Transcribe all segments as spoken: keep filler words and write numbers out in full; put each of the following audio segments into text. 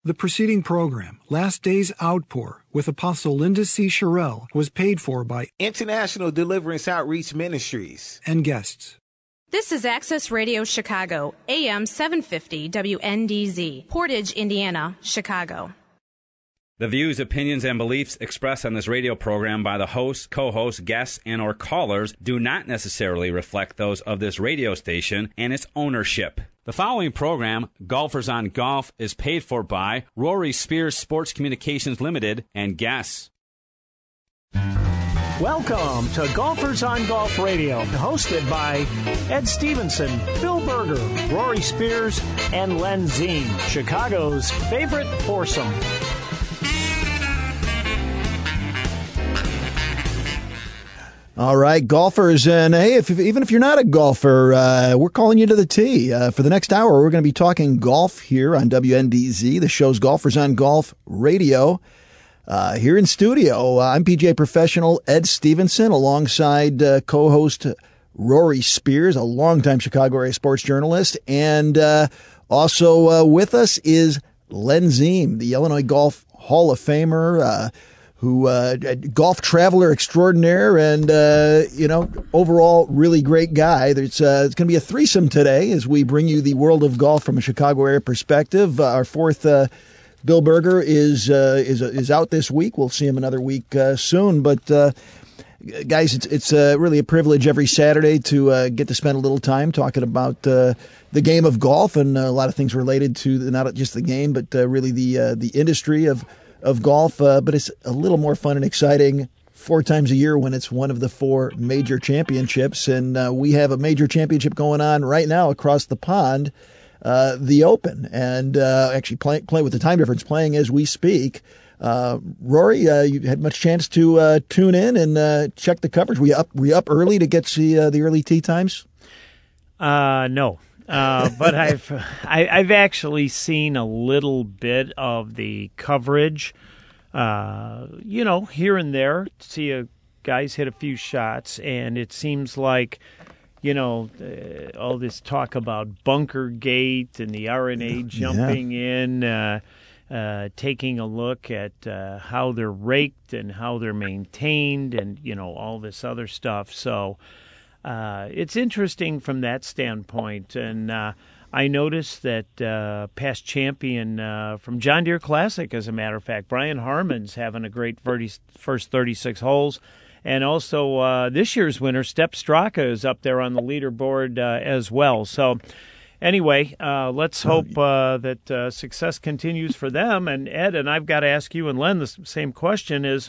The preceding program, Last Day's Outpour, with Apostle Linda C. Sherrill, was paid for by International Deliverance Outreach Ministries and guests. This is Access Radio Chicago, A M seven fifty W N D Z, Portage, Indiana, Chicago. The views, opinions, and beliefs expressed on this radio program by the hosts, co-hosts, guests, and or callers do not necessarily reflect those of this radio station and its ownership. The following program, Golfers on Golf, is paid for by Rory Spears Sports Communications Limited and guests. Welcome to Golfers on Golf Radio, hosted by Ed Stevenson, Bill Berger, Rory Spears, and Len Zine, Chicago's favorite foursome. All right, golfers, and hey, if, even if you're not a golfer, uh, we're calling you to the tee. Uh, for the next hour, we're going to be talking golf here on W N D Z. The show's Golfers on Golf Radio. Uh, here in studio, uh, I'm P G A professional Ed Stevenson, alongside uh, co-host Rory Spears, a longtime Chicago area sports journalist, and uh, also uh, with us is Len Zine, the Illinois Golf Hall of Famer, uh, who uh, golf traveler extraordinaire, and uh, you know, overall really great guy. There's uh, it's going to be a threesome today as we bring you the world of golf from a Chicago area perspective. Uh, our fourth, uh, Bill Berger, is uh, is is out this week. We'll see him another week uh, soon. But uh, guys, it's it's uh, really a privilege every Saturday to uh, get to spend a little time talking about uh, the game of golf and a lot of things related to the, not just the game, but uh, really the uh, the industry of. of golf, uh, but it's a little more fun and exciting four times a year when it's one of the four major championships. And uh, we have a major championship going on right now across the pond, uh, the Open, and uh, actually play, play with the time difference, playing as we speak. Uh, Rory, uh, you had much chance to uh, tune in and uh, check the coverage. Were you up, were you up early to get the, uh, the early tee times? Uh, no. uh, but I've I, I've actually seen a little bit of the coverage, uh, you know, here and there. See a guys hit a few shots, and it seems like, you know, uh, all this talk about bunker gate and the R N A jumping yeah. in, uh, uh, taking a look at uh, how they're raked and how they're maintained, and you know, all this other stuff. So. Uh, it's interesting from that standpoint, and uh, I noticed that uh, past champion uh, from John Deere Classic, as a matter of fact, Brian Harman's having a great first thirty-six holes, and also uh, this year's winner, Step Straka, is up there on the leaderboard uh, as well. So anyway, uh, let's hope uh, that uh, success continues for them. And Ed, and I've got to ask you and Len the same question is,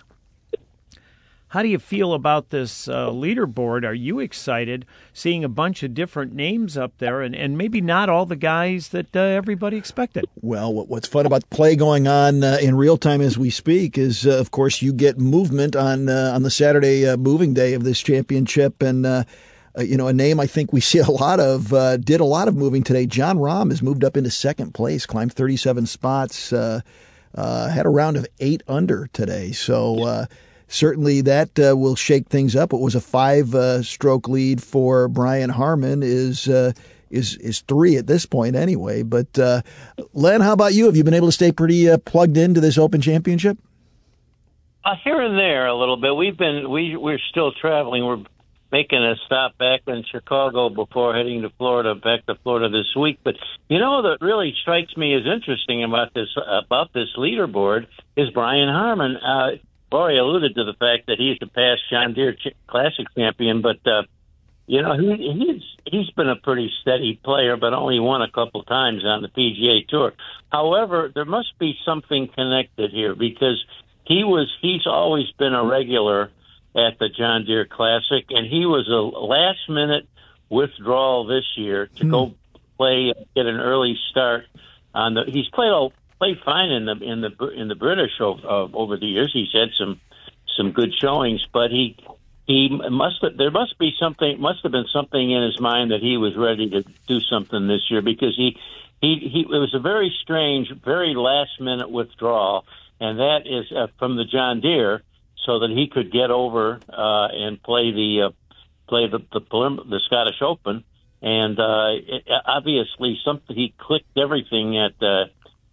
how do you feel about this uh, leaderboard? Are you excited seeing a bunch of different names up there and, and maybe not all the guys that uh, everybody expected? Well, what's fun about play going on uh, in real time as we speak is, uh, of course, you get movement on uh, on the Saturday uh, moving day of this championship. And, uh, uh, you know, a name I think we see a lot of, uh, did a lot of moving today. Jon Rahm has moved up into second place, climbed thirty-seven spots, uh, uh, had a round of eight under today. So, uh certainly that uh, will shake things up. What was a five-stroke uh, lead for Brian Harman is uh, is is three at this point anyway. But uh, Len, how about you? Have you been able to stay pretty uh, plugged into this Open Championship? Uh, here and there a little bit. We've been we we're still traveling. We're making a stop back in Chicago before heading to Florida, back to Florida this week. But you know what really strikes me as interesting about this about this leaderboard is Brian Harman. Uh, Rory alluded to the fact that he's a past John Deere Ch- Classic champion, but, uh, you know, he, he's he's been a pretty steady player, but only won a couple times on the P G A Tour. However, there must be something connected here because he was he's always been a regular at the John Deere Classic, and he was a last-minute withdrawal this year to hmm. go play, get an early start on the. He's played all. Played fine in the in the in the British over, uh, over the years. He's had some some good showings, but he he must have, there must be something must have been something in his mind that he was ready to do something this year because he he, he it was a very strange, very last minute withdrawal, and that is uh, from the John Deere, so that he could get over uh, and play the uh, play the the, the Scottish Open, and uh, it, obviously something he clicked everything at. Uh,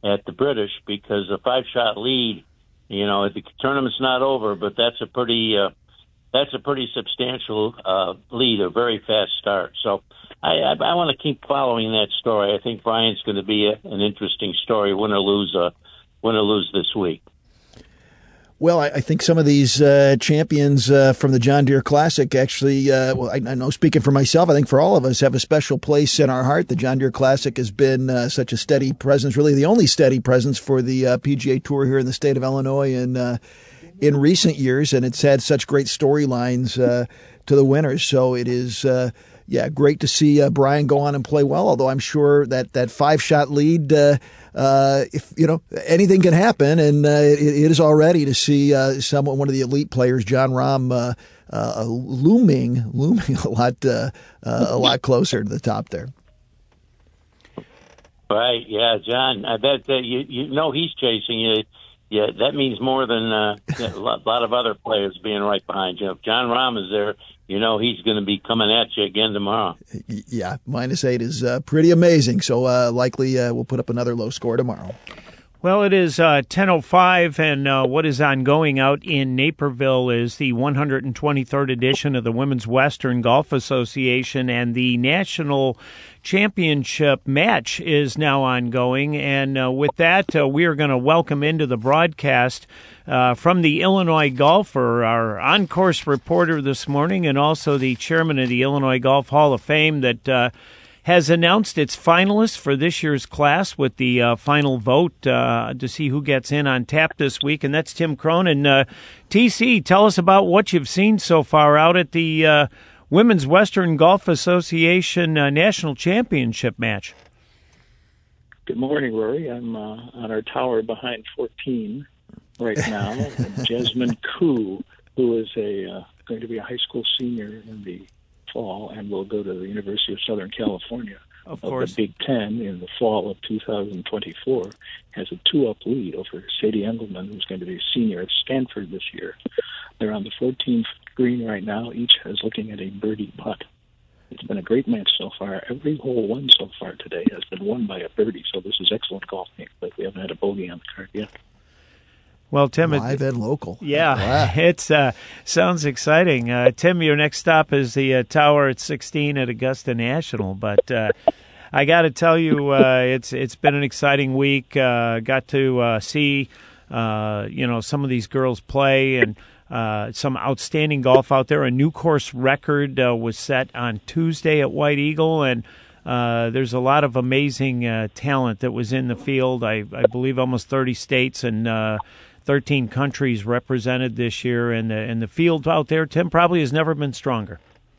at the British because a five-shot lead, you know, the tournament's not over, but that's a pretty uh, that's a pretty substantial uh, lead, a very fast start. So I, I, I want to keep following that story. I think Bryant's going to be a, an interesting story, win or lose, uh, win or lose this week. Well, I, I think some of these uh, champions uh, from the John Deere Classic actually, uh, well, I, I know speaking for myself, I think for all of us, have a special place in our heart. The John Deere Classic has been uh, such a steady presence, really the only steady presence for the uh, P G A Tour here in the state of Illinois in, uh, in recent years, and it's had such great storylines uh, to the winners. So it is, uh, yeah, great to see uh, Brian go on and play well, although I'm sure that that five-shot lead uh, Uh, if you know anything can happen, and uh, it, it is already to see uh, someone, one of the elite players, Jon Rahm, uh, uh, looming, looming a lot, uh, uh, a lot closer to the top there. Right? Yeah, John. I bet that you you know he's chasing you. Yeah, that means more than uh, a lot, lot of other players being right behind you. If Jon Rahm is there, you know he's going to be coming at you again tomorrow. Yeah, minus eight is uh, pretty amazing. So uh, likely uh, we'll put up another low score tomorrow. Well, it is uh, ten oh five, and uh, what is ongoing out in Naperville is the one hundred twenty-third edition of the Women's Western Golf Association, and the National Championship match is now ongoing. And uh, with that, uh, we are going to welcome into the broadcast uh, from the Illinois Golfer, our on-course reporter this morning, and also the chairman of the Illinois Golf Hall of Fame that uh, has announced its finalists for this year's class with the uh, final vote uh, to see who gets in on tap this week, and that's Tim Cronin. Uh, T C, tell us about what you've seen so far out at the uh, Women's Western Golf Association uh, National Championship match. Good morning, Rory. I'm uh, on our tower behind fourteen right now. Jasmine Koo, who is a uh, going to be a high school senior in the fall and will go to the University of Southern California of, of the Big Ten in the fall of two thousand twenty-four, has a two-up lead over Sadie Engelman, who's going to be a senior at Stanford this year. They're on the fourteenth green right now. Each is looking at a birdie putt. It's been a great match so far. Every hole won so far today has been won by a birdie, so this is excellent golfing, but we haven't had a bogey on the card yet. Well, Tim, live and local. Yeah, wow. It's uh, sounds exciting. Uh, Tim, your next stop is the uh, tower at sixteen at Augusta National. But uh, I got to tell you, uh, it's it's been an exciting week. Uh, got to uh, see uh, you know some of these girls play and uh, some outstanding golf out there. A new course record uh, was set on Tuesday at White Eagle, and uh, there's a lot of amazing uh, talent that was in the field. I, I believe almost thirty states and Uh, thirteen countries represented this year, and the, and the field out there, Tim, probably has never been stronger.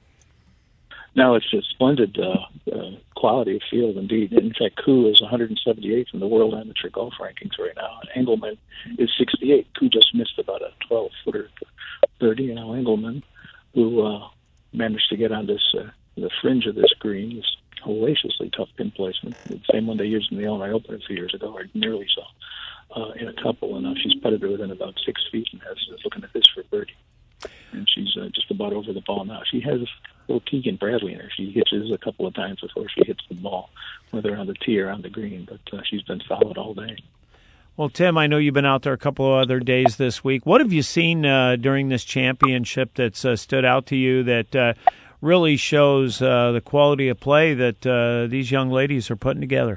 No, it's a splendid uh, uh, quality of field indeed. In fact, Koo is one hundred seventy-eighth in the world amateur golf rankings right now, and Engelman is sixty-eight. Koo just missed about a twelve-footer birdie, and now Engelman, who uh, managed to get on this uh, the fringe of this green, this hellaciously tough pin placement, the same one they used in the Illinois Open a few years ago, or nearly so. Uh, in a couple, and now she's putted her within about six feet and has uh, looking at this for birdie. And she's uh, just about over the ball now. She has a little Keegan Bradley in her. She hitches a couple of times before she hits the ball, whether on the tee or on the green, but uh, she's been solid all day. Well, Tim, I know you've been out there a couple of other days this week. What have you seen uh, during this championship that's uh, stood out to you that uh, really shows uh, the quality of play that uh, these young ladies are putting together?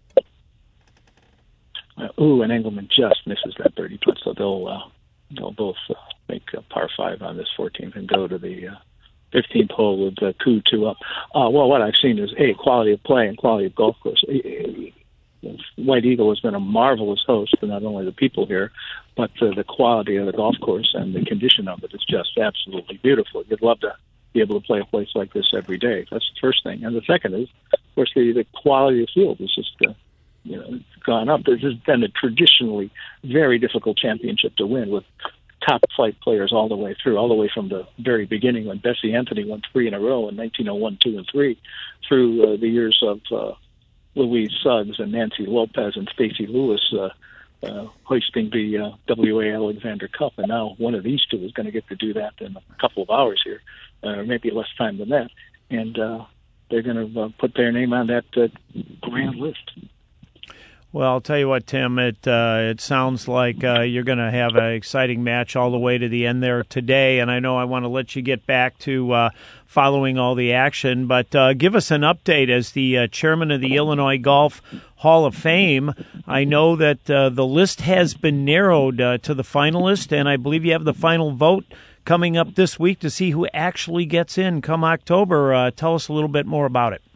Uh, ooh, and Engelman just misses that birdie putt, so they'll uh, they'll both uh, make a par five on this fourteenth and go to the uh, fifteenth hole with uh, Koo two up. Uh, well, what I've seen is a quality of play and quality of golf course. White Eagle has been a marvelous host for not only the people here, but uh, the quality of the golf course and the condition of it is just absolutely beautiful. You'd love to be able to play a place like this every day. That's the first thing, and the second is, of course, the, the quality of the field is just. Uh, You know, it's gone up. This has been a traditionally very difficult championship to win with top flight players all the way through, all the way from the very beginning when Bessie Anthony won three in a row in nineteen oh one, two, and three, through uh, the years of uh, Louise Suggs and Nancy Lopez and Stacey Lewis uh, uh, hoisting the uh, W A Alexander Cup. And now one of these two is going to get to do that in a couple of hours here, uh, maybe less time than that. And uh, they're going to uh, put their name on that uh, grand list. Well, I'll tell you what, Tim, it uh, it sounds like uh, you're going to have an exciting match all the way to the end there today, and I know I want to let you get back to uh, following all the action, but uh, give us an update as the uh, chairman of the Illinois Golf Hall of Fame. I know that uh, the list has been narrowed uh, to the finalist, and I believe you have the final vote coming up this week to see who actually gets in come October. Uh, tell us a little bit more about it.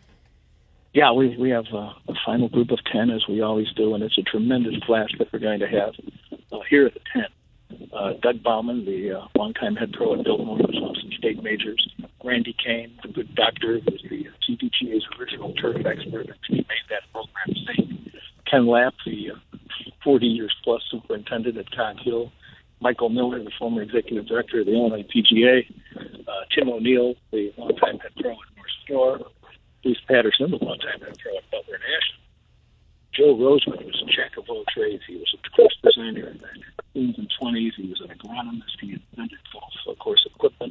Yeah, we we have uh, a final group of ten, as we always do, and it's a tremendous class that we're going to have uh, here at the ten. Uh, Doug Bauman, the uh, longtime head pro at Biltmore, who's won some state majors. Randy Kane, the good doctor, who's the C D G A's original turf expert. He made that program safe. Ken Lapp, the uh, forty years plus superintendent at Cog Hill. Michael Miller, the former executive director of the Illinois P G A. Uh, Tim O'Neill, the longtime head pro at North Shore. Bruce Patterson, the one-time head pro at Butler National. Joe Roseman was a jack of all trades. He was a course designer in the teens and twenties. He was an agronomist. He invented golf, of course, equipment.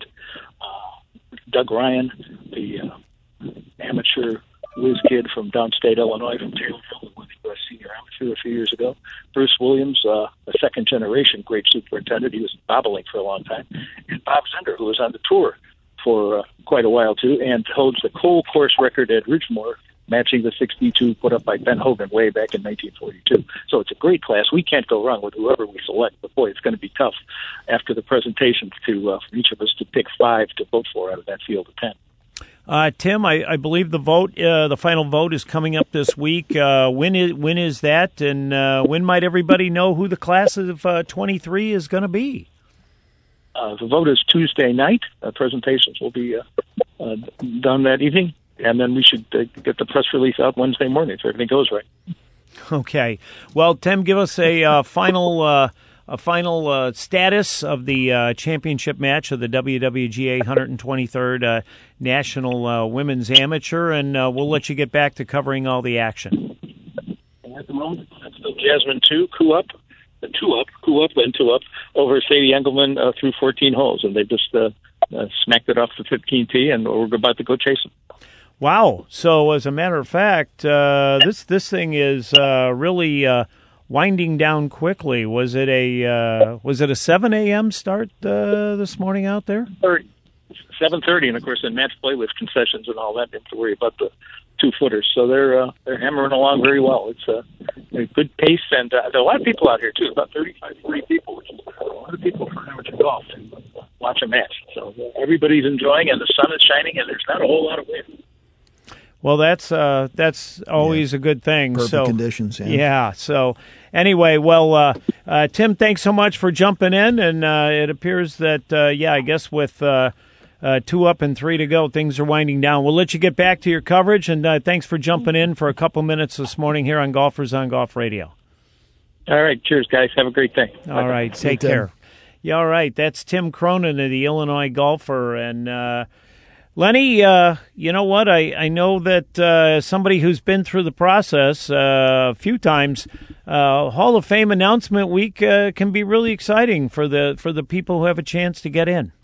Uh, Doug Ryan, the uh, amateur whiz kid from downstate Illinois, from Taylorville, who won the U S Senior Amateur a few years ago. Bruce Williams, uh, a second-generation great superintendent. He was bobbling for a long time. And Bob Zender, who was on the tour for uh, quite a while, too, and holds the Cole course record at Ridgemore, matching the sixty-two put up by Ben Hogan way back in nineteen forty-two. So it's a great class. We can't go wrong with whoever we select, but boy, it's going to be tough after the presentations to uh, for each of us to pick five to vote for out of that field of ten. Uh, Tim, I, I believe the vote, uh, the final vote is coming up this week. Uh, when is when is that, and uh, when might everybody know who the class of uh, twenty-three is going to be? Uh, the vote is Tuesday night. Uh, presentations will be uh, uh, done that evening, and then we should uh, get the press release out Wednesday morning if everything goes right. Okay. Well, Tim, give us a uh, final uh, a final uh, status of the uh, championship match of the W W G A one hundred twenty-third uh, National uh, Women's Amateur, and uh, we'll let you get back to covering all the action. At the moment, that's the Jasmine two, coup up. The two up, coup up, and two up over Sadie Engelman uh, through fourteen holes, and they just uh, uh, smacked it off the fifteen tee, and we're about to go chase them. Wow! So, as a matter of fact, uh, this this thing is uh, really uh, winding down quickly. Was it a uh, was it a seven a.m. start uh, this morning out there? seven thirty, and of course, in match play with concessions and all that, you have to worry about the two footers. So they're uh, they're hammering along very well. It's uh, a good pace, and uh, there are a lot of people out here too. About thirty-five, forty people, which is a lot of people for amateur golf to watch a match. So uh, everybody's enjoying, and the sun is shining, and there's not a whole lot of wind. Well, that's uh, that's always yeah. a good thing. Perfect so, conditions. Yeah. yeah. So anyway, well, uh, uh, Tim, thanks so much for jumping in, and uh, it appears that uh, yeah, I guess with. Uh, Uh, two up and three to go. Things are winding down. We'll let you get back to your coverage, and uh, thanks for jumping in for a couple minutes this morning here on Golfers on Golf Radio. All right. Cheers, guys. Have a great day. All Bye. right. Take Good care. Time. Yeah, all right. That's Tim Cronin of the Illinois Golfer. And, uh, Lenny, uh, you know what? I, I know that uh, somebody who's been through the process uh, a few times, uh, Hall of Fame announcement week uh, can be really exciting for the for the people who have a chance to get in.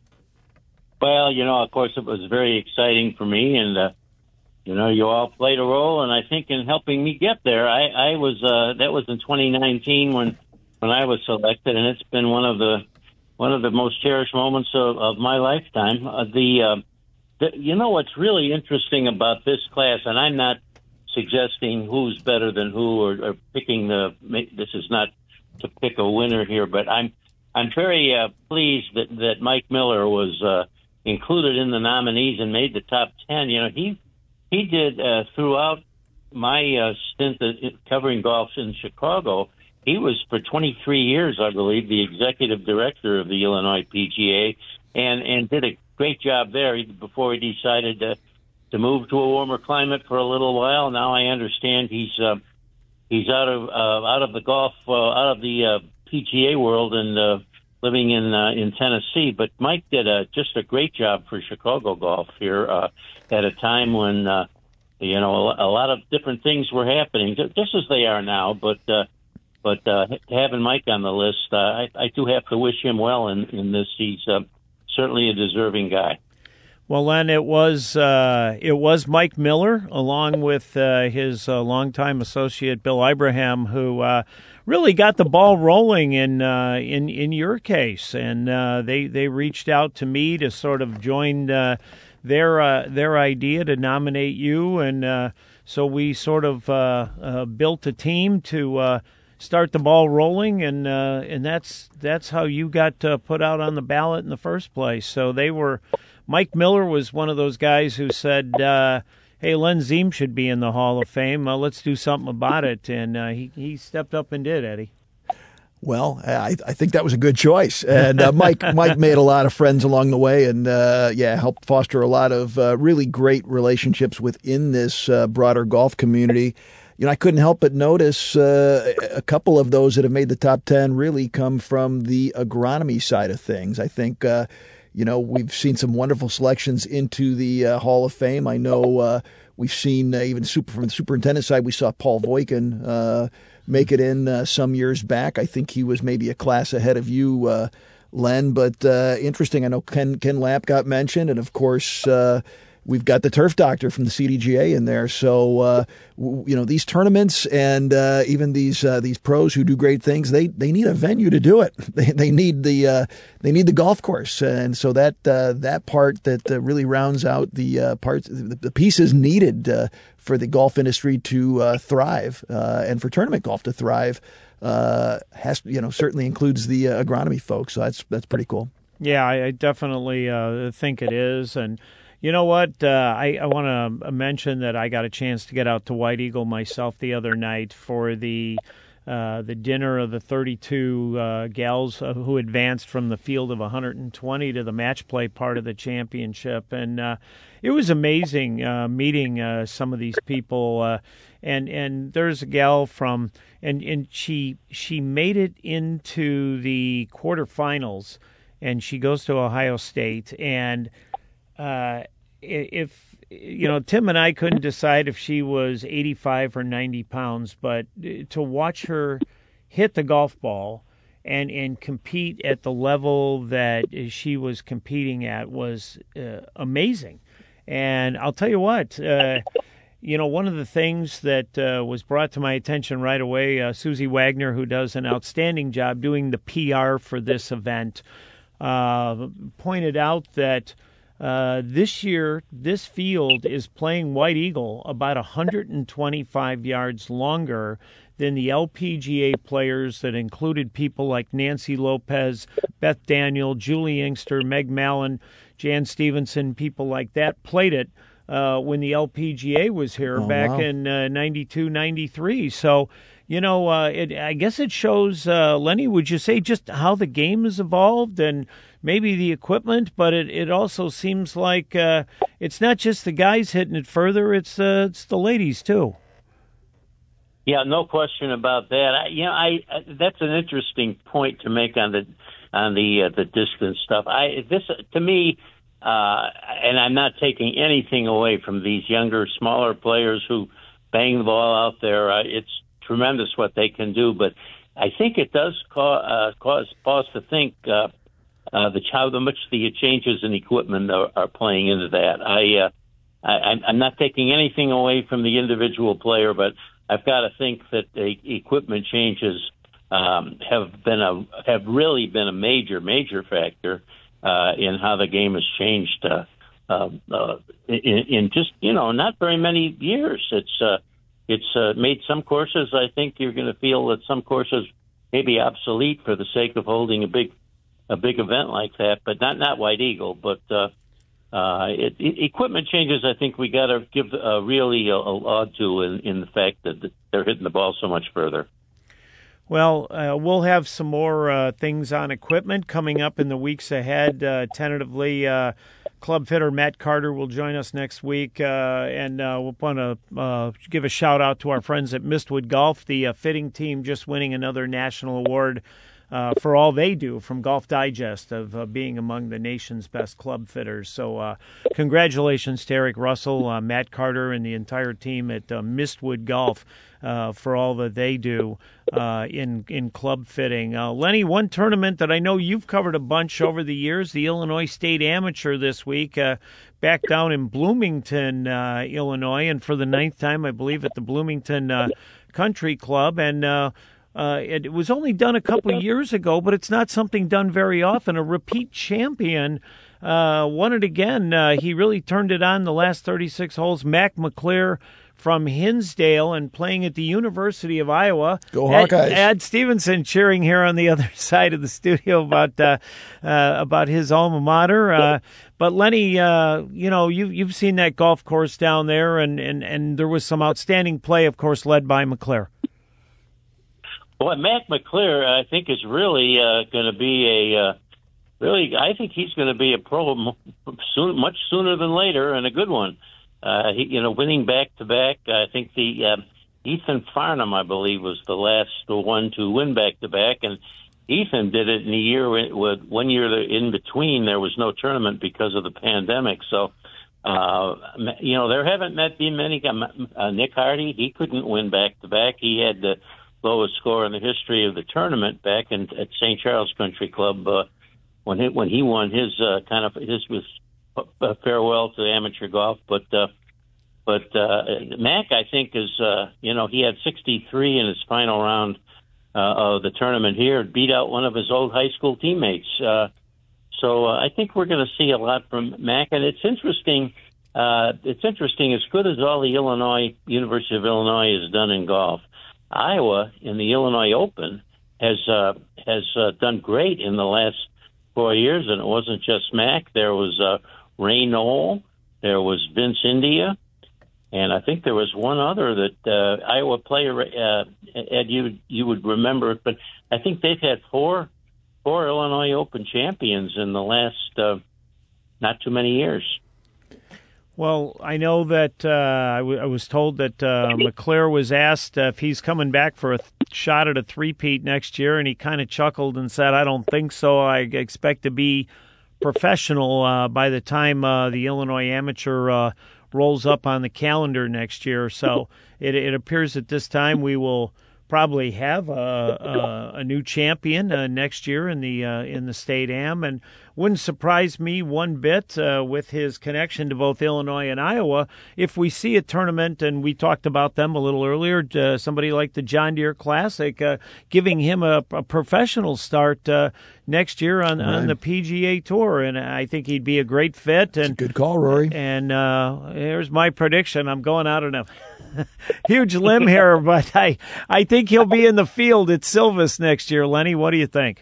Well, you know, of course, it was very exciting for me, and, uh, you know, you all played a role, and I think in helping me get there. I, I was, uh, that was in twenty nineteen when, when I was selected, and it's been one of the, one of the most cherished moments of, of my lifetime. Uh, the, uh, the, you know, what's really interesting about this class, and I'm not suggesting who's better than who or, or picking the, this is not to pick a winner here, but I'm, I'm very, uh, pleased that, that Mike Miller was, uh, included in the nominees and made the top ten. You know, he he did uh, throughout my uh, stint covering golf in Chicago. He was for twenty-three years, I believe, the executive director of the Illinois P G A, and and did a great job there before he decided to to move to a warmer climate for a little while. Now I understand he's uh, he's out of uh, out of the golf uh, out of the uh, P G A world and. Uh, living in uh, in Tennessee. But Mike did a, just a great job for Chicago golf here uh, at a time when, uh, you know, a, a lot of different things were happening, just as they are now. But uh, but uh, having Mike on the list, uh, I, I do have to wish him well in, in this. He's uh, certainly a deserving guy. Well, Len, it was uh, it was Mike Miller, along with uh, his uh, longtime associate Bill Ibrahim, who uh, really got the ball rolling in uh, in in your case, and uh, they they reached out to me to sort of join uh, their uh, their idea to nominate you, and uh, so we sort of uh, uh, built a team to uh, start the ball rolling, and uh, and that's that's how you got uh, put out on the ballot in the first place. So they were. Mike Miller was one of those guys who said, uh, hey, Len Ziem should be in the Hall of Fame. Uh, let's do something about it. And uh, he, he stepped up and did, Eddie. Well, I, I think that was a good choice. And uh, Mike Mike made a lot of friends along the way and, uh, yeah, helped foster a lot of uh, really great relationships within this uh, broader golf community. You know, I couldn't help but notice uh, a couple of those that have made the top ten really come from the agronomy side of things. I think uh, You know, we've seen some wonderful selections into the uh, Hall of Fame. I know uh, we've seen uh, even super from the superintendent side, we saw Paul Voikin uh, make it in uh, some years back. I think he was maybe a class ahead of you, uh, Len. But uh, interesting, I know Ken Ken Lamp got mentioned, and of course uh, we've got the turf doctor from the C D G A in there. So uh, w- you know, these tournaments and uh, even these uh, these pros who do great things, they they need a venue to do it. They they need the uh, they need the golf course, and so that uh, that part that uh, really rounds out the uh, parts the, the pieces needed uh, for the golf industry to uh, thrive uh, and for tournament golf to thrive uh, has you know certainly includes the uh, agronomy folks. So that's that's pretty cool. Yeah, I, I definitely uh, think it is, and. You know what? Uh, I, I want to mention that I got a chance to get out to White Eagle myself the other night for the uh, the dinner of the thirty-two uh, gals uh, who advanced from the field of one hundred twenty to the match play part of the championship. And uh, it was amazing uh, meeting uh, some of these people. Uh, and and there's a gal from, and, and she she made it into the quarterfinals, and she goes to Ohio State. And Uh, if, you know, Tim and I couldn't decide if she was eighty-five or ninety pounds, but to watch her hit the golf ball and, and compete at the level that she was competing at was uh, amazing. And I'll tell you what, uh, you know, one of the things that uh, was brought to my attention right away, uh, Susie Wagner, who does an outstanding job doing the P R for this event, uh, pointed out that Uh, this year, this field is playing White Eagle about one hundred twenty-five yards longer than the L P G A players that included people like Nancy Lopez, Beth Daniel, Julie Inkster, Meg Mallon, Jan Stevenson, people like that played it uh, when the L P G A was here oh, back wow. in uh, ninety-two, ninety-three. So, you know, uh, it, I guess it shows, uh, Lenny, would you say just how the game has evolved and maybe the equipment, but it, it also seems like uh, it's not just the guys hitting it further, it's uh, it's the ladies too. Yeah, no question about that. I, you know, I, I that's an interesting point to make on the on the uh, the distance stuff. I this to me, uh, and I'm not taking anything away from these younger, smaller players who bang the ball out there. Uh, it's tremendous what they can do, but I think it does cause uh, cause pause to think. Uh, Uh, the how much the changes in equipment are, are playing into that. I, uh, I, I'm not taking anything away from the individual player, but I've got to think that the equipment changes um, have been a have really been a major major factor uh, in how the game has changed uh, uh, uh, in, in just you know not very many years. It's uh, it's uh, made some courses. I think you're going to feel that some courses may be obsolete for the sake of holding a big. a big event like that, but not not White Eagle. But uh, uh, it, it, equipment changes, I think we got to give uh, really a, a laud to in, in the fact that they're hitting the ball so much further. Well, uh, we'll have some more uh, things on equipment coming up in the weeks ahead. Uh, tentatively, uh, club fitter Matt Carter will join us next week, uh, and uh, we'll want to uh, give a shout out to our friends at Mistwood Golf, the uh, fitting team just winning another national award uh, for all they do from Golf Digest of uh, being among the nation's best club fitters. So uh, congratulations to Eric Russell, uh, Matt Carter, and the entire team at uh, Mistwood Golf uh, for all that they do uh, in in club fitting. Uh, Lenny, one tournament that I know you've covered a bunch over the years, the Illinois State Amateur this week, uh, back down in Bloomington, uh, Illinois, and for the ninth time, I believe, at the Bloomington uh, Country Club. And uh, uh, it, it was only done a couple of years ago, but it's not something done very often. A repeat champion uh, won it again. Uh, he really turned it on the last thirty-six holes. Mac McClure from Hinsdale and playing at the University of Iowa. Go Hawkeyes. Ed, Ed Stevenson cheering here on the other side of the studio about uh, uh, about his alma mater. Uh, but Lenny, uh, you know, you, you've seen that golf course down there, and, and, and there was some outstanding play, of course, led by McClure. Well, Mac McClure, I think, is really uh, going to be a uh, really. I think he's going to be a pro soon, much sooner than later, and a good one. Uh, he, you know, winning back to back. I think the uh, Ethan Farnham, I believe, was the last one to win back to back, and Ethan did it in a year with one year in between. There was no tournament because of the pandemic, so uh, you know there haven't met been many. Uh, Nick Hardy, he couldn't win back to back. He had the lowest score in the history of the tournament back in, at Saint Charles Country Club uh, when he, when he won his uh, kind of his was. Uh, farewell to amateur golf, but uh, but uh, Mac, I think, is uh, you know he had sixty-three in his final round uh, of the tournament here, beat out one of his old high school teammates. Uh, so uh, I think we're going to see a lot from Mac, and it's interesting. Uh, it's interesting, as good as all the Illinois University of Illinois has done in golf, Iowa in the Illinois Open has uh, has uh, done great in the last four years, and it wasn't just Mac. There was uh, Ray Knoll, there was Vince India, and I think there was one other that uh, Iowa player, uh, Ed, you you would remember it, but I think they've had four four Illinois Open champions in the last uh, not too many years. Well, I know that uh, I, w- I was told that uh, McClure was asked uh, if he's coming back for a th- shot at a three-peat next year, and he kind of chuckled and said, I don't think so. I expect to be professional uh, by the time uh, the Illinois Amateur uh, rolls up on the calendar next year. So it, it appears at this time we will probably have a, a, a new champion uh, next year in the uh, in the State Am, and wouldn't surprise me one bit uh, with his connection to both Illinois and Iowa if we see a tournament, and we talked about them a little earlier, uh, somebody like the John Deere Classic, uh, giving him a, a professional start uh, next year on, right. on the P G A Tour, and I think he'd be a great fit. And good call, Rory. And uh, here's my prediction. I'm going out on a huge limb here, but I, I think he'll be in the field at Silvis next year. Lenny, what do you think?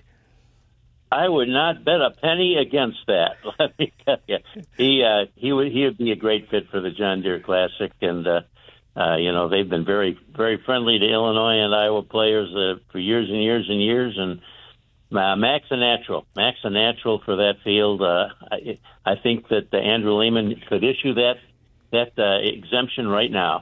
I would not bet a penny against that. Let me tell you, he uh, he would he would be a great fit for the John Deere Classic, and uh, uh, you know they've been very very friendly to Illinois and Iowa players uh, for years and years and years. And uh, Mac's a natural. Mac's a natural for that field. Uh, I, I think that uh, Andrew Lehman could issue that that uh, exemption right now.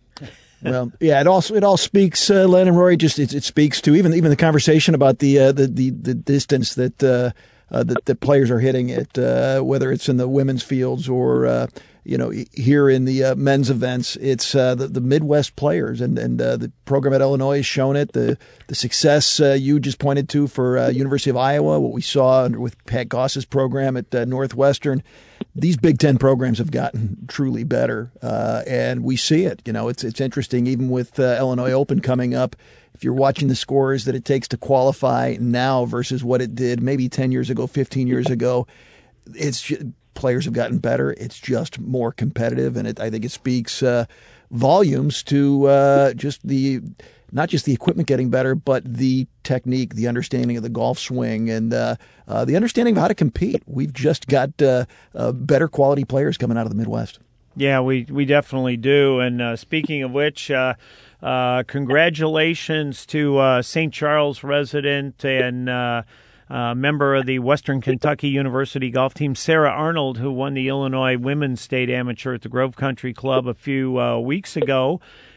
Well, yeah, it also it all speaks, uh, Len and Rory. Just it, it speaks to even even the conversation about the uh, the, the the distance that uh, uh, that the players are hitting it, uh, whether it's in the women's fields or uh, you know here in the uh, men's events. It's uh, the the Midwest players, and and uh, the program at Illinois has shown it. The the success uh, you just pointed to for uh, University of Iowa, what we saw with Pat Goss's program at uh, Northwestern. These Big Ten programs have gotten truly better, uh, and we see it. You know, it's it's interesting, even with uh, Illinois Open coming up, if you're watching the scores that it takes to qualify now versus what it did maybe ten years ago, fifteen years ago, it's just, players have gotten better. It's just more competitive, and it, I think it speaks uh, volumes to uh, just the not just the equipment getting better, but the technique, the understanding of the golf swing, and uh, uh, the understanding of how to compete. We've just got uh, uh, better quality players coming out of the Midwest. Yeah, we, we definitely do. And uh, speaking of which, uh, uh, congratulations to uh, Saint Charles resident and uh, uh, member of the Western Kentucky University golf team, Sarah Arnold, who won the Illinois Women's State Amateur at the Grove Country Club a few uh, weeks ago.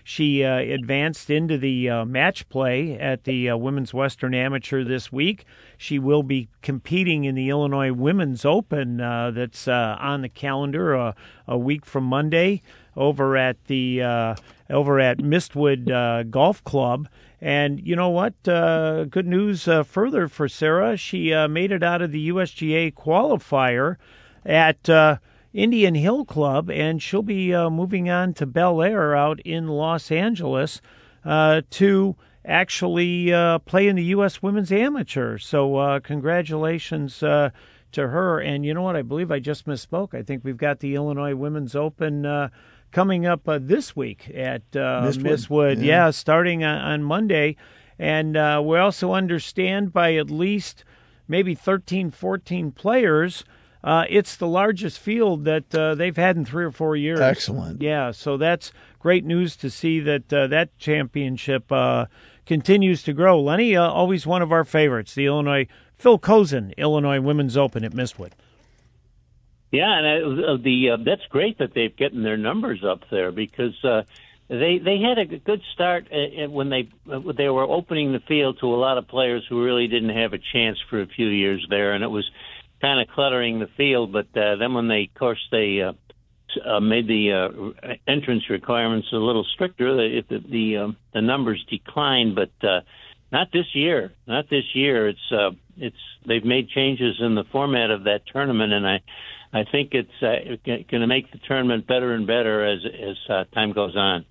She uh, advanced into the uh, match play at the uh, Women's Western Amateur this week. She will be competing in the Illinois Women's Open uh, that's uh, on the calendar uh, a week from Monday over at the uh, over at Mistwood uh, Golf Club. And you know what? Uh, good news uh, further for Sarah. She uh, made it out of the U S G A qualifier at uh, Indian Hill Club, and she'll be uh, moving on to Bel Air out in Los Angeles uh, to actually uh, play in the U S Women's Amateur. So uh, congratulations uh, to her. And you know what? I believe I just misspoke. I think we've got the Illinois Women's Open uh, coming up uh, this week at uh, Mistwood. Mistwood. Yeah. yeah, starting on, on Monday. And uh, we also understand by at least maybe thirteen, fourteen players, uh, it's the largest field that uh, they've had in three or four years. Excellent. Yeah, so that's great news to see that uh, that championship uh, continues to grow. Lenny, uh, always one of our favorites, the Illinois Phil Cozen Illinois Women's Open at Mistwood. Yeah, and uh, the uh, that's great that they've gotten their numbers up there because uh, they they had a good start uh, when they uh, they were opening the field to a lot of players who really didn't have a chance for a few years there, and it was kind of cluttering the field. But uh, then when they, of course, they uh, uh, made the uh, entrance requirements a little stricter, the the the, um, the numbers declined. But uh, not this year. Not this year. It's uh, it's they've made changes in the format of that tournament, and I. I think it's uh, going to make the tournament better and better as as uh, time goes on.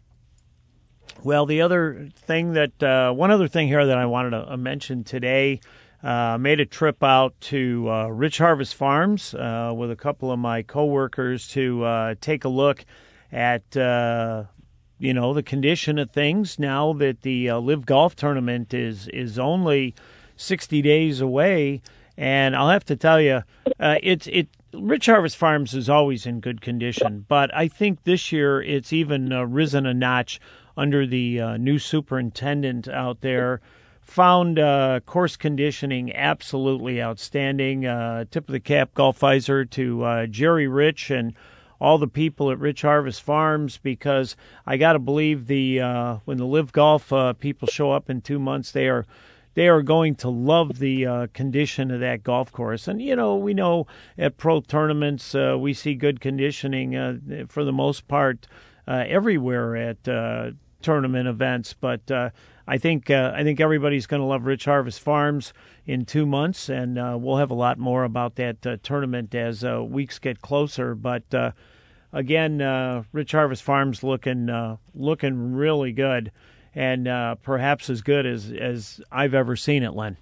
Well, the other thing that uh, one other thing here that I wanted to uh, mention today, uh, made a trip out to uh, Rich Harvest Farms uh, with a couple of my coworkers to uh, take a look at uh, you know the condition of things now that the uh, Live Golf Tournament is is only sixty days away, and I'll have to tell you, uh, it's it. Rich Harvest Farms is always in good condition, but I think this year it's even uh, risen a notch under the uh, new superintendent out there. Found uh, course conditioning absolutely outstanding. Uh, tip of the cap, Golfizer, to uh, Jerry Rich and all the people at Rich Harvest Farms, because I got to believe the uh, when the Live Golf uh, people show up in two months, they are They are going to love the uh, condition of that golf course. And, you know, we know at pro tournaments uh, we see good conditioning uh, for the most part uh, everywhere at uh, tournament events. But uh, I think uh, I think everybody's going to love Rich Harvest Farms in two months, and uh, we'll have a lot more about that uh, tournament as uh, weeks get closer. But, uh, again, uh, Rich Harvest Farms looking uh, looking really good. And uh, perhaps as good as, as I've ever seen it, Len.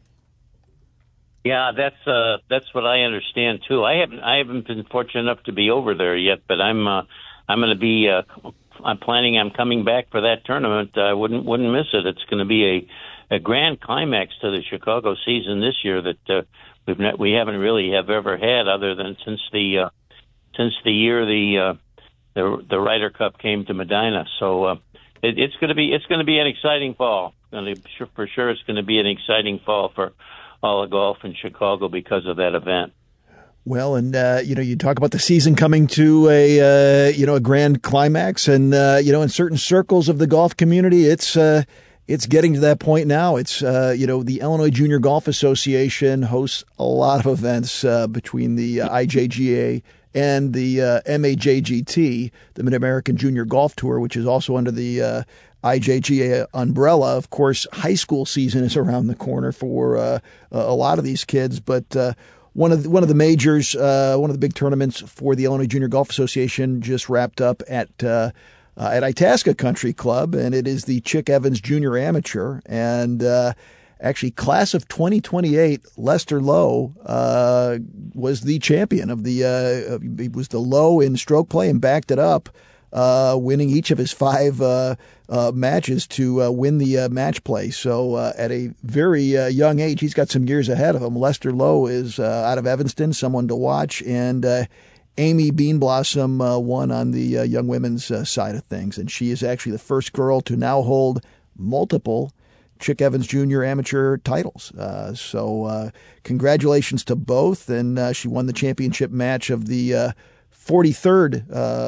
Yeah, that's uh, that's what I understand too. I haven't I haven't been fortunate enough to be over there yet, but I'm uh, I'm going to be uh, I'm planning on coming back for that tournament. I wouldn't wouldn't miss it. It's going to be a, a grand climax to the Chicago season this year that uh, we've not, we haven't really have ever had other than since the uh, since the year the uh, the the Ryder Cup came to Medina. So. Uh, It, it's going to be it's going to be an exciting fall. For sure, it's going to be an exciting fall for all of golf in Chicago because of that event. Well, and uh, you know, you talk about the season coming to a uh, you know a grand climax, and uh, you know, in certain circles of the golf community, it's uh, it's getting to that point now. It's uh, you know, the Illinois Junior Golf Association hosts a lot of events uh, between the uh, I J G A and the uh, M A J G T, the Mid-American Junior Golf Tour, which is also under the uh, I J G A umbrella. Of course, high school season is around the corner for uh, a lot of these kids, but uh, one of the, one of the majors, uh, one of the big tournaments for the Illinois Junior Golf Association just wrapped up at uh, uh, at Itasca Country Club, and it is the Chick Evans Junior Amateur, and uh, actually, class of twenty twenty-eight, Lester Lowe uh, was the champion of the. Uh, he was the low in stroke play and backed it up, uh, winning each of his five uh, uh, matches to uh, win the uh, match play. So, uh, at a very uh, young age, he's got some years ahead of him. Lester Lowe is uh, out of Evanston, someone to watch, and uh, Amy Beanblossom uh, won on the uh, young women's uh, side of things, and she is actually the first girl to now hold multiple Chick Evans Junior Amateur titles. Uh, so uh, congratulations to both. And uh, she won the championship match of the uh, forty-third uh,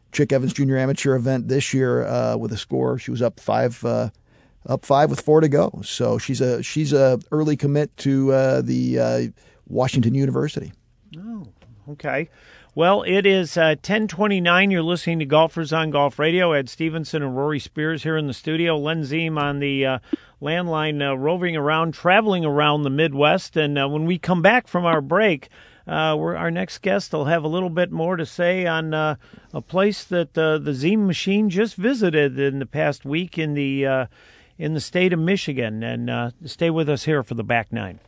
Chick Evans Junior Amateur event this year uh, with a score. She was up five, uh, up five with four to go. So she's a she's a early commit to uh, the uh, Washington University. Oh, okay. Well, it is uh, ten twenty-nine. You're listening to Golfers on Golf Radio. Ed Stevenson and Rory Spears here in the studio. Len Ziem on the uh, landline, uh, roving around, traveling around the Midwest. And uh, when we come back from our break, uh, we're, our next guest will have a little bit more to say on uh, a place that uh, the Ziem machine just visited in the past week in the uh, in the state of Michigan. And uh, stay with us here for the back nine.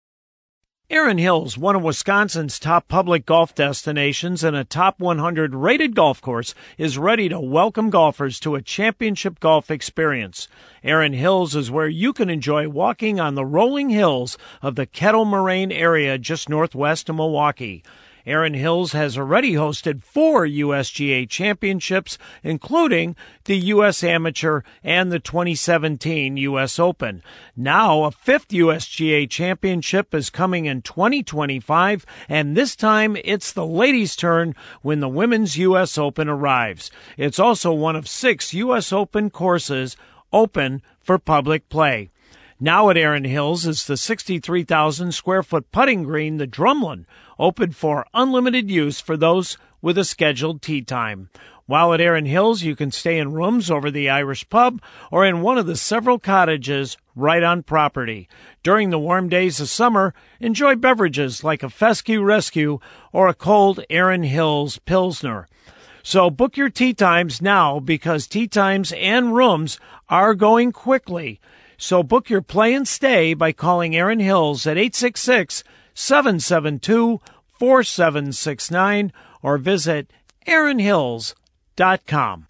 Erin Hills, one of Wisconsin's top public golf destinations and a top one hundred rated golf course, is ready to welcome golfers to a championship golf experience. Erin Hills is where you can enjoy walking on the rolling hills of the Kettle Moraine area just northwest of Milwaukee. Erin Hills has already hosted four U S G A championships, including the U S Amateur and the twenty seventeen U S Open. Now, a fifth U S G A championship is coming in twenty twenty-five, and this time it's the ladies' turn when the Women's U S Open arrives. It's also one of six U S Open courses open for public play. Now at Erin Hills is the sixty-three thousand square foot putting green, the Drumlin, open for unlimited use for those with a scheduled tee time. While at Erin Hills, you can stay in rooms over the Irish Pub or in one of the several cottages right on property. During the warm days of summer, enjoy beverages like a fescue rescue or a cold Erin Hills Pilsner. So book your tee times now because tee times and rooms are going quickly. So book your play and stay by calling Erin Hills at eight six six, seven seven two, four seven six nine or visit erin hills dot com.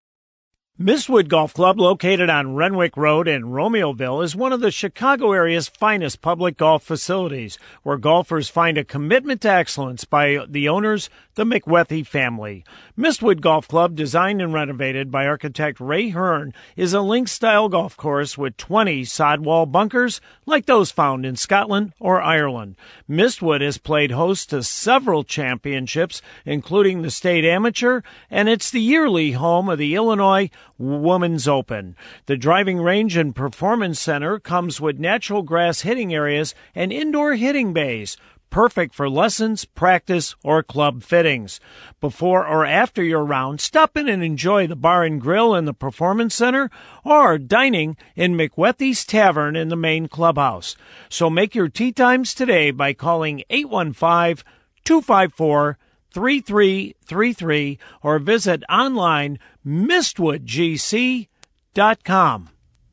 Mistwood Golf Club, located on Renwick Road in Romeoville, is one of the Chicago area's finest public golf facilities, where golfers find a commitment to excellence by the owners, the McWethy family. Mistwood Golf Club, designed and renovated by architect Ray Hearn, is a links-style golf course with twenty sidewall bunkers like those found in Scotland or Ireland. Mistwood has played host to several championships, including the State Amateur, and it's the yearly home of the Illinois Women's Open. The driving range and performance center comes with natural grass hitting areas and indoor hitting bays, perfect for lessons, practice, or club fittings. Before or after your round, stop in and enjoy the bar and grill in the performance center or dining in McWethy's Tavern in the main clubhouse. So make your tee times today by calling eight one five, two five four, three three three three or visit online mistwood g c dot com.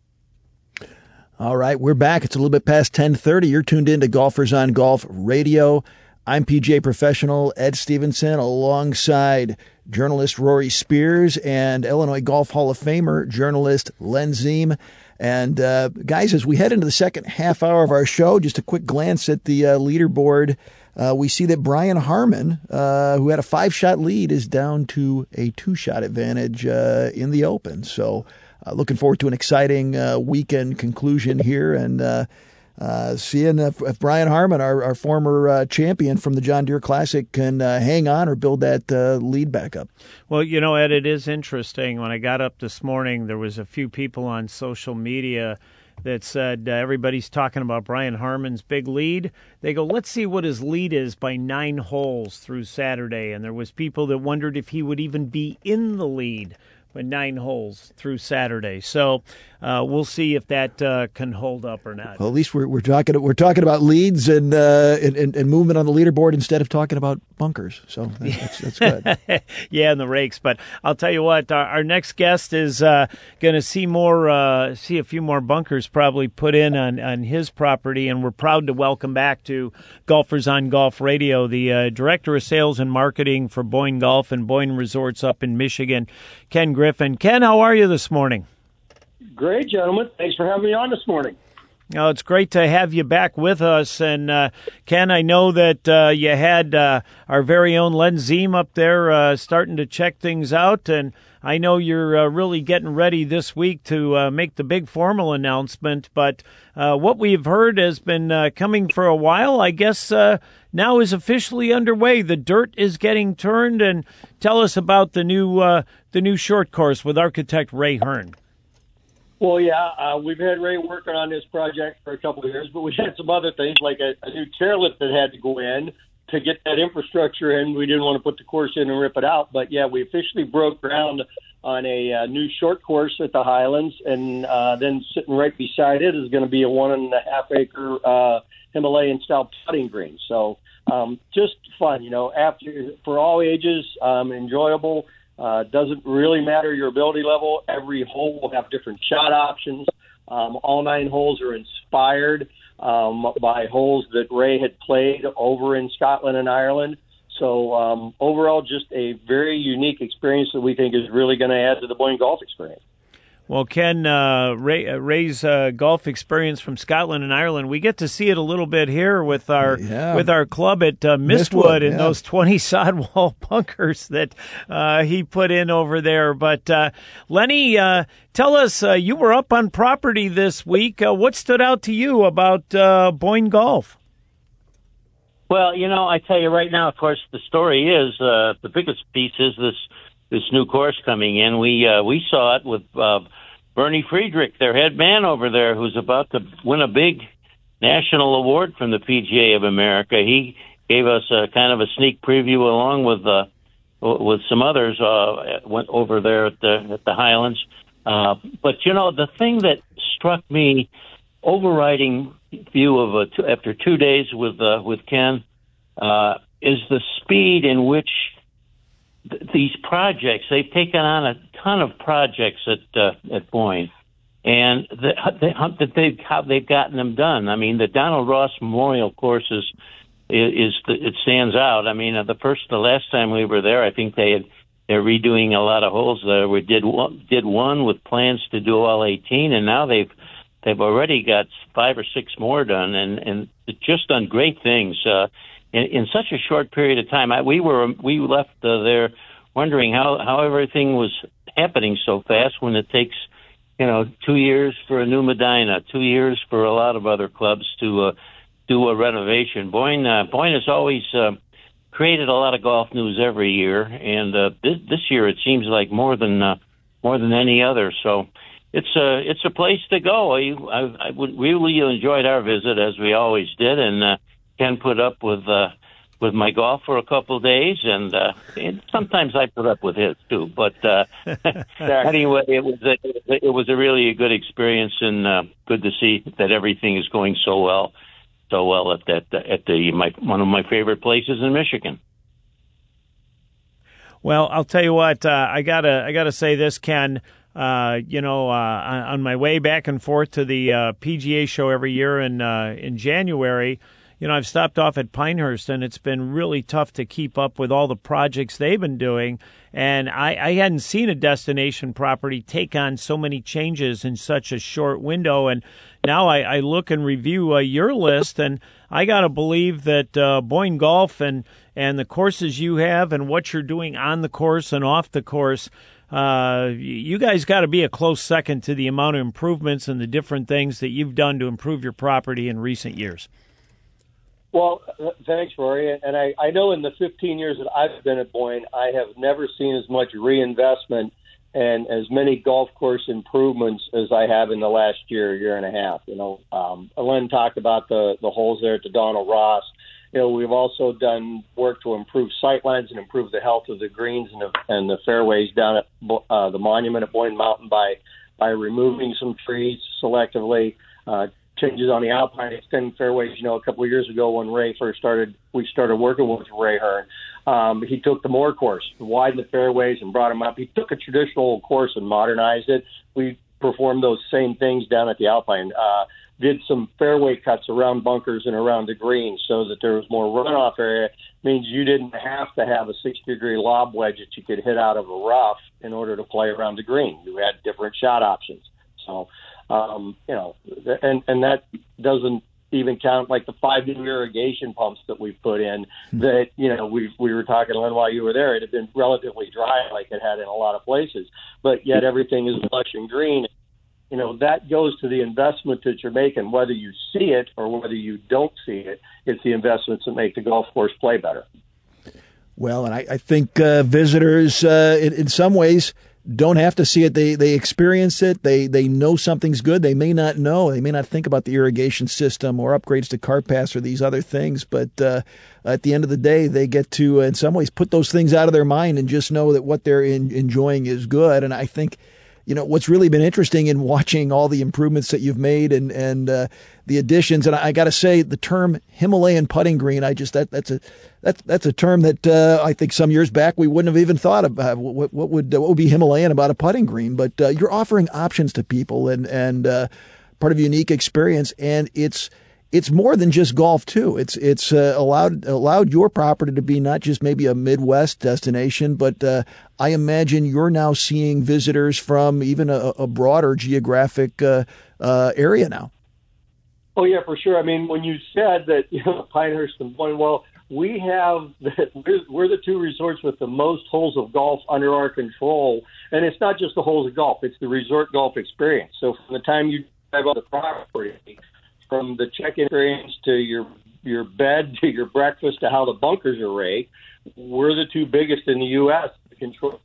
All right, we're back. It's a little bit past ten thirty. You're tuned in to Golfers on Golf Radio. I'm P G A professional Ed Stevenson alongside journalist Rory Spears and Illinois Golf Hall of Famer journalist Len Ziem. And uh, guys, as we head into the second half hour of our show, just a quick glance at the uh, leaderboard. Uh, we see that Brian Harman, uh, who had a five-shot lead, is down to a two-shot advantage uh, in the Open. So uh, looking forward to an exciting uh, weekend conclusion here and uh, uh, seeing if, if Brian Harman, our, our former uh, champion from the John Deere Classic, can uh, hang on or build that uh, lead back up. Well, you know, Ed, it is interesting. When I got up this morning, there was a few people on social media that said uh, everybody's talking about Brian Harman's big lead. They go, let's see what his lead is by nine holes through Saturday. And there was people that wondered if he would even be in the lead by nine holes through Saturday. So uh, we'll see if that uh, can hold up or not. Well, at least we're we're talking we're talking about leads and uh, and, and, and movement on the leaderboard instead of talking about bunkers. So that's, that's good. Yeah, and the rakes. But I'll tell you what, our, our next guest is uh, going to see more, uh, see a few more bunkers probably put in on, on his property, and we're proud to welcome back to Golfers on Golf Radio the uh, Director of Sales and Marketing for Boyne Golf and Boyne Resorts up in Michigan, Ken Griffin. Ken, how are you this morning? Great, gentlemen. Thanks for having me on this morning. Well, it's great to have you back with us. And, uh, Ken, I know that uh, you had uh, our very own Len Ziem up there uh, starting to check things out. And I know you're uh, really getting ready this week to uh, make the big formal announcement. But uh, what we've heard has been uh, coming for a while. I guess uh, now is officially underway. The dirt is getting turned. And tell us about the new, uh, the new short course with architect Ray Hearn. Well, yeah, uh, we've had Ray working on this project for a couple of years, but we had some other things like a, a new chairlift that had to go in to get that infrastructure in. We didn't want to put the course in and rip it out, but yeah, we officially broke ground on a uh, new short course at the Highlands, and uh, then sitting right beside it is going to be a one and a half acre uh, Himalayan style putting green. So um, just fun, you know, after for all ages, um, enjoyable. Uh, doesn't really matter your ability level. Every hole will have different shot options. Um, all nine holes are inspired um, by holes that Ray had played over in Scotland and Ireland. So um, overall, just a very unique experience that we think is really going to add to the Boyne golf experience. Well, Ken, uh, Ray, uh, Ray's uh, golf experience from Scotland and Ireland, we get to see it a little bit here with our yeah. with our club at uh, Mistwood, Mistwood and yeah. those twenty sod wall bunkers that uh, he put in over there. But uh, Lenny, uh, tell us, uh, you were up on property this week. Uh, what stood out to you about uh, Boyne Golf? Well, you know, I tell you right now, of course, the story is uh, the biggest piece is this this new course coming in. We uh, we saw it with uh, Bernie Friedrich, their head man over there, who's about to win a big national award from the P G A of America. He gave us a kind of a sneak preview along with uh, with some others uh, went over there at the at the Highlands. Uh, but you know, the thing that struck me, overriding view of a two, after two days with uh, with Ken, uh, is the speed in which th- these projects, they've taken on a ton of projects at uh, at Boyne, and the, the, they've how they've gotten them done. I mean, the Donald Ross Memorial Course is, is, is it stands out. I mean, uh, the first the last time we were there, I think they had they're redoing a lot of holes there. We did one, did one with plans to do all eighteen, and now they've they've already got five or six more done, and and just done great things uh, in, in such a short period of time. I, we were we left uh, there wondering how how everything was happening so fast when it takes, you know, two years for a new Medina, two years for a lot of other clubs to uh, do a renovation. Boyne uh, Boyne has always uh, created a lot of golf news every year, and uh, this, this year it seems like more than uh, more than any other. So it's a it's a place to go. I, I, I would really enjoyed our visit, as we always did, and uh, Ken put up with uh, with my golf for a couple of days, and, uh, and sometimes I put up with his too. But uh, anyway, it was a, it was a really good experience, and uh, good to see that everything is going so well. So well at that at the my one of my favorite places in Michigan. Well, I'll tell you what, uh, I gotta I gotta say this, Ken. Uh, you know, uh, on my way back and forth to the uh, P G A show every year in uh, in January, you know, I've stopped off at Pinehurst, and it's been really tough to keep up with all the projects they've been doing. And I, I hadn't seen a destination property take on so many changes in such a short window. And now I, I look and review uh, your list, and I got to believe that uh, Boyne Golf and, and the courses you have and what you're doing on the course and off the course, uh, you guys got to be a close second to the amount of improvements and the different things that you've done to improve your property in recent years. Well, thanks, Rory. And I, I know in the fifteen years that I've been at Boyne, I have never seen as much reinvestment and as many golf course improvements as I have in the last year, year and a half. You know, um, Len talked about the, the holes there at the Donald Ross. You know, we've also done work to improve sightlines and improve the health of the greens and the, and the fairways down at uh, the monument at Boyne Mountain by, by removing some trees selectively, uh, changes on the Alpine extending fairways. You know, a couple of years ago when Ray first started, we started working with Ray Hearn. Um, he took the Moore course, widened the fairways, and brought them up. He took a traditional course and modernized it. We performed those same things down at the Alpine. Uh, did some fairway cuts around bunkers and around the greens so that there was more runoff area. Means you didn't have to have a sixty-degree lob wedge that you could hit out of a rough in order to play around the green. You had different shot options. So Um, you know, and and that doesn't even count like the five new irrigation pumps that we've put in. That you know we we were talking, Len, while you were there, it had been relatively dry, like it had in a lot of places, but yet everything is lush and green. You know, that goes to the investment that you're making, whether you see it or whether you don't see it. It's the investments that make the golf course play better. Well, and I, I think uh, visitors, uh, in, in some ways, don't have to see it. They they experience it. They they know something's good. They may not know. They may not think about the irrigation system or upgrades to cart paths or these other things. But uh, at the end of the day, they get to, uh, in some ways, put those things out of their mind and just know that what they're in, enjoying is good. And I think, you know, what's really been interesting in watching all the improvements that you've made and and uh, the additions, and I, I got to say, the term Himalayan putting green, I just that that's a that's that's a term that uh, I think some years back we wouldn't have even thought about. What, what would what would be Himalayan about a putting green? But uh, you're offering options to people and and uh, part of a unique experience, and it's. It's more than just golf too. It's it's uh, allowed allowed your property to be not just maybe a Midwest destination, but uh, I imagine you're now seeing visitors from even a, a broader geographic uh, uh, area now. Oh yeah, for sure. I mean, when you said that, you know, Pinehurst and Boyne, well, we have the, we're, we're the two resorts with the most holes of golf under our control, and it's not just the holes of golf; it's the resort golf experience. So from the time you drive on the property, from the check-in experience to your your bed to your breakfast to how the bunkers are raked, we're the two biggest in the U S to control.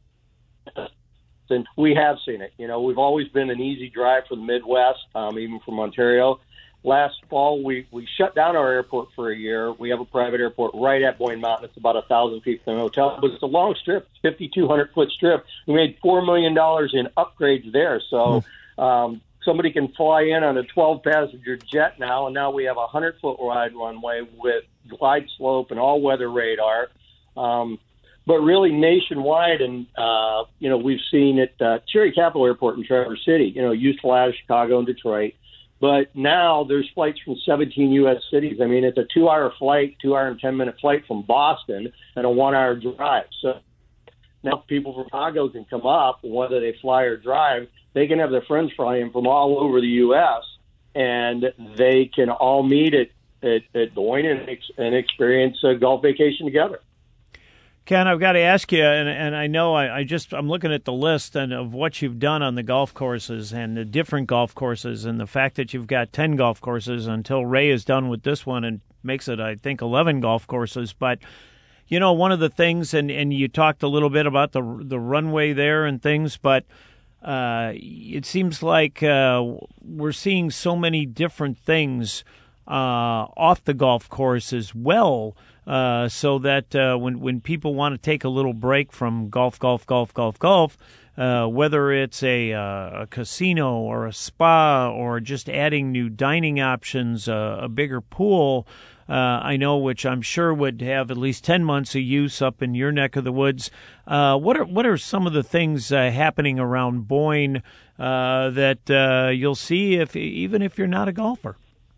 And we have seen it. You know, we've always been an easy drive from the Midwest, um, even from Ontario. Last fall, we, we shut down our airport for a year. We have a private airport right at Boyne Mountain. It's about a thousand feet from the hotel, but it's a long strip, fifty-two hundred foot strip. We made four million dollars in upgrades there. So, um, somebody can fly in on a twelve passenger jet now, and now we have a one hundred foot wide runway with glide slope and all-weather radar. Um, but really nationwide, and, uh, you know, we've seen it uh, Cherry Capital Airport in Traverse City, you know, used to out of Chicago and Detroit. But now there's flights from seventeen U S cities. I mean, it's a two-hour flight, two-hour and ten-minute flight from Boston and a one-hour drive. So now people from Chicago can come up, whether they fly or drive. They can have their friends fly in from all over the U S, and they can all meet at, at, at Boyne and, ex, and experience a golf vacation together. Ken, I've got to ask you, and, and I know I, I just I'm looking at the list and of what you've done on the golf courses and the different golf courses, and the fact that you've got ten golf courses until Ray is done with this one and makes it, I think, eleven golf courses. But you know, one of the things, and, and you talked a little bit about the the runway there and things, but Uh, it seems like uh, we're seeing so many different things uh, off the golf course as well, uh, so that uh, when when people want to take a little break from golf, golf, golf, golf, golf, uh, whether it's a, uh, a casino or a spa or just adding new dining options, uh, a bigger pool, Uh, I know, which I'm sure would have at least ten months of use up in your neck of the woods. Uh, what are what are some of the things uh, happening around Boyne uh, that uh, you'll see if even if you're not a golfer?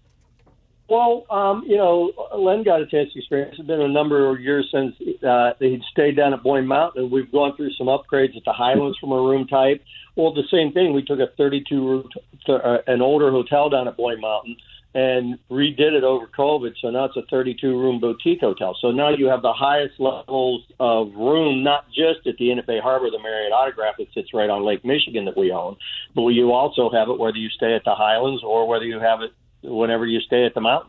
Well, um, you know, Len got a chance to experience. It's been a number of years since uh, he'd stayed down at Boyne Mountain, and we've gone through some upgrades at the Highlands from a room type. Well, the same thing. We took a thirty-two room, uh, an older hotel down at Boyne Mountain, and redid it over COVID, so now it's a thirty-two room boutique hotel. So now you have the highest levels of room, not just at the Inn at Bay Harbor, the Marriott Autograph that sits right on Lake Michigan that we own, but you also have it whether you stay at the Highlands or whether you have it whenever you stay at the mountain.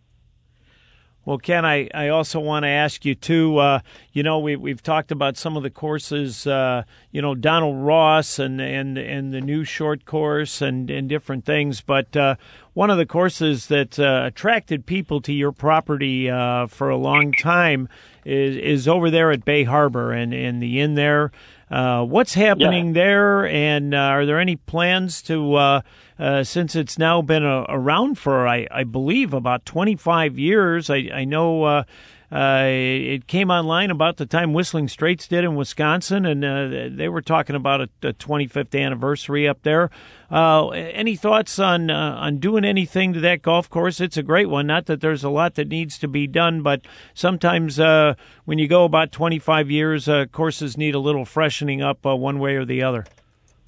Well, Ken, I, I also want to ask you, too, uh, you know, we, we've talked about some of the courses, uh, you know, Donald Ross and, and, and the new short course and, and different things. But uh, one of the courses that uh, attracted people to your property uh, for a long time is, is over there at Bay Harbor and, and the inn there. Uh, what's happening yeah. there, and uh, are there any plans to, uh, uh, since it's now been uh, around for, I, I believe, about twenty-five years, I, I know uh, uh, it came online about the time Whistling Straits did in Wisconsin, and uh, they were talking about a, a twenty-fifth anniversary up there. Uh, any thoughts on uh, on doing anything to that golf course? It's a great one. Not that there's a lot that needs to be done, but sometimes uh, when you go about twenty-five years, uh, courses need a little freshening up uh, one way or the other.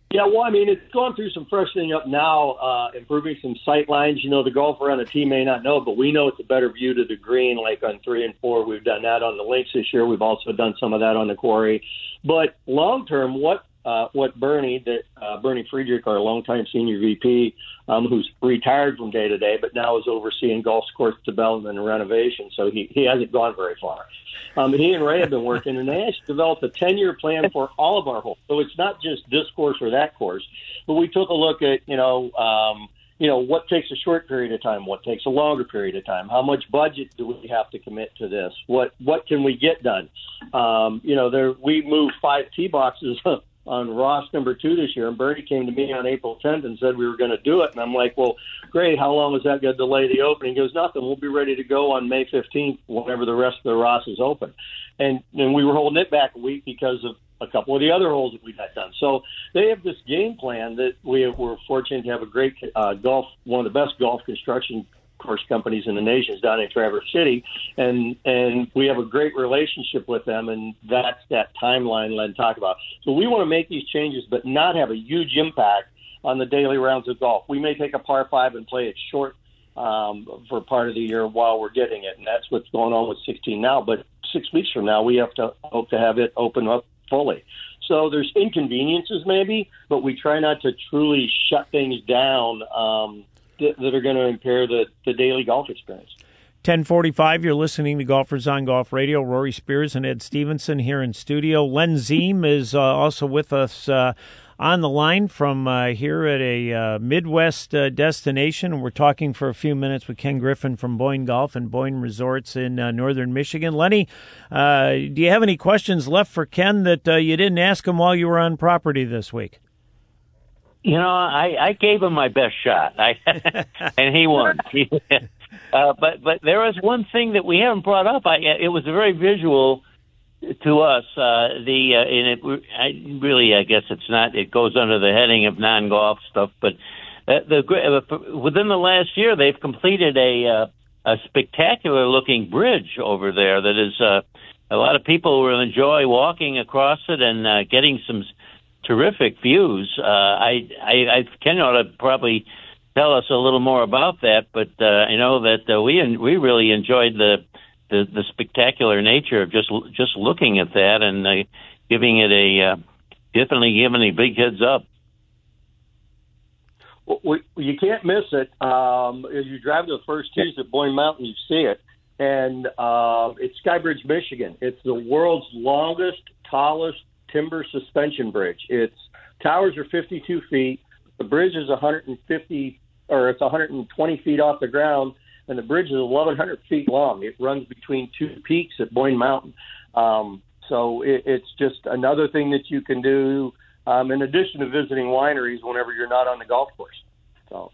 Yeah, well, I mean, it's going through some freshening up now, uh, improving some sight lines. You know, the golfer on the tee may not know, but we know it's a better view to the green, like on three and four. We've done that on the links this year. We've also done some of that on the quarry. But long term, what uh, what Bernie, that uh, Bernie Friedrich, our longtime senior V P, um, who's retired from day to day, but now is overseeing golf course development and renovation, so he, he hasn't gone very far. Um, he and Ray have been working, and they actually developed a ten-year plan for all of our holes. So it's not just this course or that course, but we took a look at, you know, um, you know, what takes a short period of time, what takes a longer period of time, how much budget do we have to commit to this, what what can we get done? Um, you know, there we moved five tee boxes on Ross number two this year, and Bernie came to me on April tenth and said we were going to do it, and I'm like, well, great, how long is that going to delay the opening? He goes, nothing, we'll be ready to go on May fifteenth whenever the rest of the Ross is open. And, and we were holding it back a week because of a couple of the other holes that we had done. So they have this game plan that we were fortunate to have a great uh, golf, one of the best golf construction course companies in the nation is down in Traverse City, and and we have a great relationship with them, and that's that timeline Len talked about. So we want to make these changes but not have a huge impact on the daily rounds of golf. We may take a par five and play it short um, for part of the year while we're getting it, and that's what's going on with sixteen now. But six weeks from now, we have to hope to have it open up fully. So there's inconveniences maybe, but we try not to truly shut things down um, th- that are going to impair the, the daily golf experience. ten forty-five, you're listening to Golfers on Golf Radio. Rory Spears and Ed Stevenson here in studio. Len Ziem is uh, also with us uh, on the line from uh, here at a uh, Midwest uh, destination. We're talking for a few minutes with Ken Griffin from Boyne Golf and Boyne Resorts in uh, northern Michigan. Lenny, uh, do you have any questions left for Ken that uh, you didn't ask him while you were on property this week? You know, I, I gave him my best shot, I, and he won. uh, but but there is one thing that we haven't brought up. I, it was very visual to us. Uh, the uh, and it I, really, I guess it's not. It goes under the heading of non-golf stuff. But uh, the uh, within the last year, they've completed a uh, a spectacular-looking bridge over there. That is uh, a lot of people will enjoy walking across it and uh, getting some terrific views. Uh, I, I, I Ken ought to probably tell us a little more about that, but uh, I know that uh, we we really enjoyed the, the the spectacular nature of just just looking at that and uh, giving it a uh, definitely giving a big heads up. Well, we, you can't miss it. Um, as you drive to the first tees at Boyne Mountain, you see it, and uh, it's Skybridge, Michigan. It's the world's longest, tallest timber suspension bridge. Its towers are fifty-two feet. The bridge is one hundred fifty, or it's one hundred twenty feet off the ground, and the bridge is eleven hundred feet long. It runs between two peaks at Boyne Mountain. Um, so it, it's just another thing that you can do um, in addition to visiting wineries whenever you're not on the golf course. So.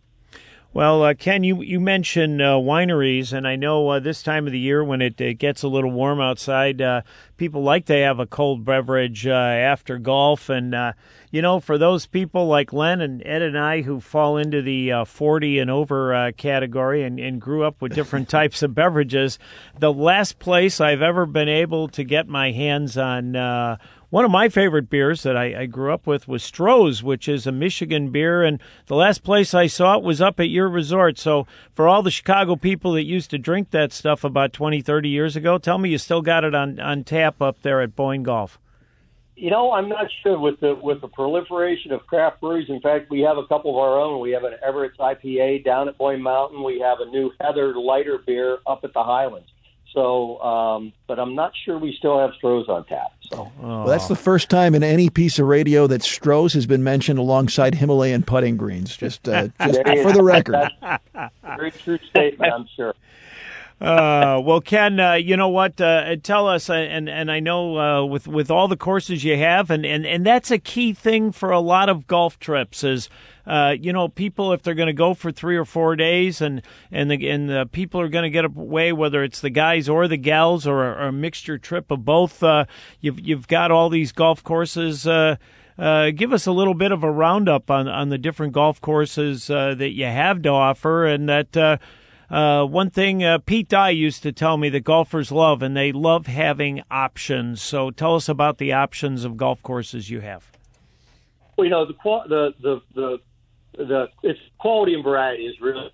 Well, uh, Ken, you you mentioned uh, wineries, and I know uh, this time of the year when it, it gets a little warm outside, uh, people like to have a cold beverage uh, after golf. And, uh, you know, for those people like Len and Ed and I who fall into the uh, forty and over uh, category and, and grew up with different types of beverages, the last place I've ever been able to get my hands on uh one of my favorite beers that I, I grew up with was Stroh's, which is a Michigan beer, and the last place I saw it was up at your resort. So for all the Chicago people that used to drink that stuff about twenty, thirty years ago, tell me you still got it on, on tap up there at Boyne Golf. You know, I'm not sure with the with the proliferation of craft breweries. In fact, we have a couple of our own. We have an Everett's I P A down at Boyne Mountain. We have a new Heather lighter beer up at the Highlands. So, um, but I'm not sure we still have Stroh's on tap. So, well, that's the first time in any piece of radio that Stroh's has been mentioned alongside Himalayan putting greens. Just, uh, just for the record. That's a very true statement, I'm sure. Uh, well, Ken, uh, you know what? Uh, tell us, uh, and and I know uh, with with all the courses you have, and, and, and that's a key thing for a lot of golf trips is, uh, you know, people if they're going to go for three or four days, and and the and the people are going to get away, whether it's the guys or the gals or a, or a mixture trip of both. Uh, you've you've got all these golf courses. Uh, uh, give us a little bit of a roundup on on the different golf courses uh, that you have to offer, and that. Uh, Uh, one thing uh, Pete Dye used to tell me that golfers love, and they love having options. So tell us about the options of golf courses you have. Well, you know, the the the the, the it's quality and variety is really.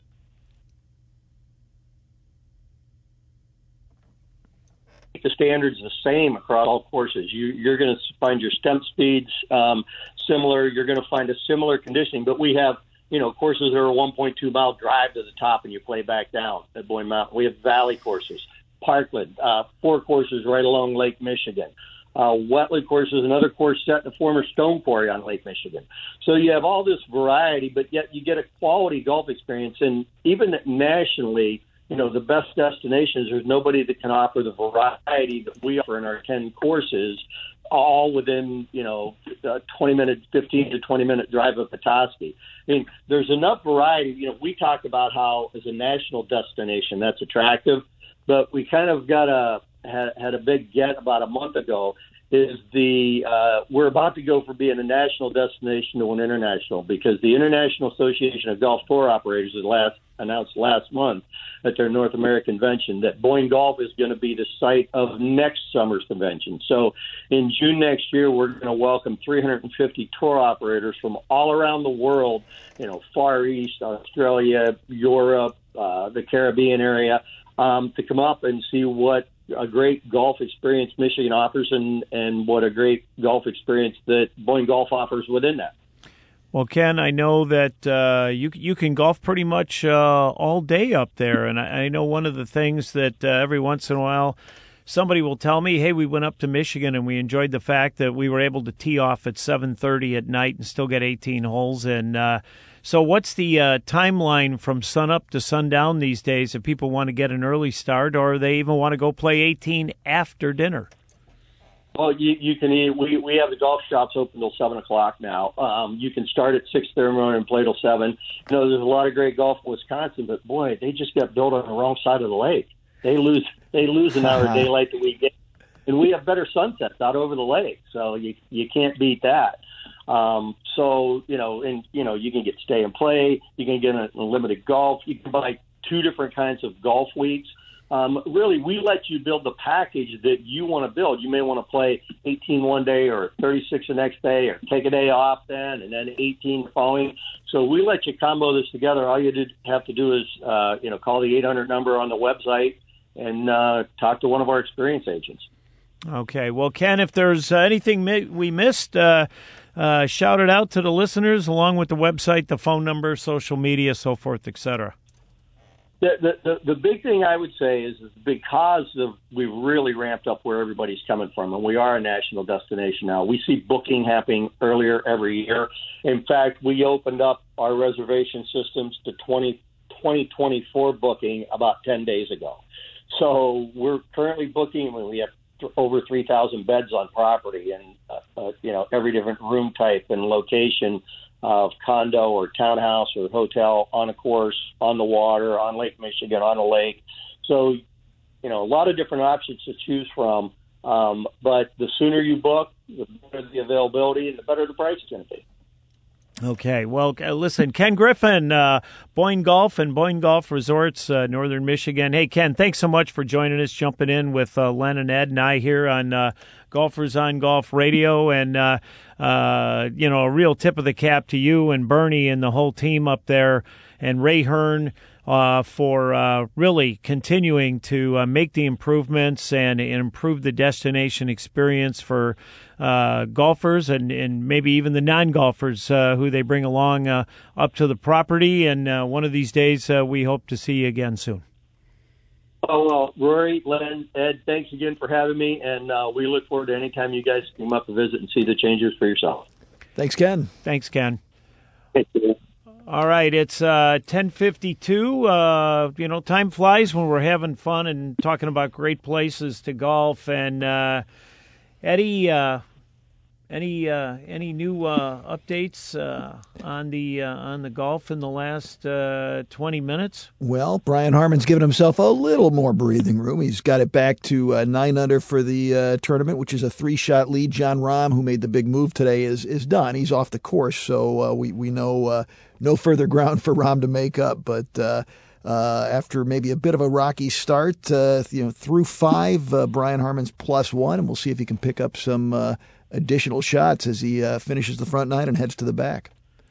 The standards the same across all courses. You, you're going to find your stem speeds um, similar. You're going to find a similar conditioning. But we have, you know, courses that are a one point two mile drive to the top and you play back down at Boyne Mountain. We have valley courses, Parkland, uh, four courses right along Lake Michigan. Uh, Wetland courses, another course set in the former stone quarry on Lake Michigan. So you have all this variety, but yet you get a quality golf experience. And even nationally, you know, the best destinations, there's nobody that can offer the variety that we offer in our ten courses, all within, you know, a twenty minute, fifteen to twenty minute drive of Petoskey. I mean, there's enough variety. You know, we talk about how as a national destination that's attractive, but we kind of got a, had, had a big get about a month ago is the, uh, we're about to go from being a national destination to an international, because the International Association of Golf Tour Operators has last announced last month at their North American convention that Boyne Golf is going to be the site of next summer's convention. So in June next year, we're going to welcome three hundred fifty tour operators from all around the world, you know, Far East, Australia, Europe, uh, the Caribbean area, um, to come up and see what a great golf experience Michigan offers and, and what a great golf experience that Boyne Golf offers within that. Well, Ken, I know that uh, you you can golf pretty much uh, all day up there, and I, I know one of the things that uh, every once in a while somebody will tell me, hey, we went up to Michigan and we enjoyed the fact that we were able to tee off at seven thirty at night and still get eighteen holes. And uh, so what's the uh, timeline from sunup to sundown these days if people want to get an early start, or they even want to go play eighteen after dinner? Well, you, you can. We we have the golf shops open till seven o'clock now. Um, you can start at six thirty in the morning and play till seven. You know, there's a lot of great golf in Wisconsin, but boy, they just got built on the wrong side of the lake. They lose they lose an hour of daylight that we get, and we have better sunsets out over the lake. So you you can't beat that. Um, so you know, and you know, you can get stay and play. You can get unlimited golf. You can buy two different kinds of golf weeks. Um, really, we let you build the package that you want to build. You may want to play eighteen one day or thirty-six the next day, or take a day off then and then eighteen the following. So we let you combo this together. All you did, have to do is, uh, you know, call the eight hundred number on the website and uh, talk to one of our experience agents. Okay. Well, Ken, if there's uh, anything mi- we missed, uh, uh, shout it out to the listeners along with the website, the phone number, social media, so forth, et cetera. The, the the big thing I would say is, is because of we've really ramped up where everybody's coming from, and we are a national destination now. We see booking happening earlier every year. In fact, we opened up our reservation systems to twenty twenty-four booking about ten days ago. So we're currently booking when we have th- over three thousand beds on property, and uh, uh, you know, every different room type and location of condo or townhouse or hotel on a course, on the water, on Lake Michigan, on a lake. So, you know, a lot of different options to choose from. Um, but the sooner you book, the better the availability and the better the price is going to be. Okay. Well, uh, listen, Ken Griffin, uh, Boyne Golf and Boyne Golf Resorts, uh, Northern Michigan. Hey, Ken, thanks so much for joining us, jumping in with uh, Len and Ed and I here on uh, Golfers on Golf Radio. And, uh, uh, you know, a real tip of the cap to you and Bernie and the whole team up there, and Ray Hearn uh, for uh, really continuing to uh, make the improvements and, and improve the destination experience for uh, golfers and, and maybe even the non-golfers uh, who they bring along uh, up to the property. And uh, one of these days, uh, we hope to see you again soon. Oh, well, Rory, Len, Ed, thanks again for having me, and uh, we look forward to any time you guys come up to visit and see the changes for yourself. Thanks, Ken. Thanks, Ken. Thank you. All right, it's uh, ten fifty-two. Uh, you know, time flies when we're having fun and talking about great places to golf. And uh, Eddie, uh, any uh, any new uh, updates uh, on the uh, on the golf in the last uh, twenty minutes? Well, Brian Harman's given himself a little more breathing room. He's got it back to uh, nine under for the uh, tournament, which is a three-shot lead. John Rahm, who made the big move today, is is done. He's off the course, so uh, we we know uh, no further ground for Rahm to make up. But uh, uh, after maybe a bit of a rocky start, uh, you know, through five, uh, Brian Harman's plus one, and we'll see if he can pick up some. Uh, additional shots as he uh, finishes the front nine and heads to the back.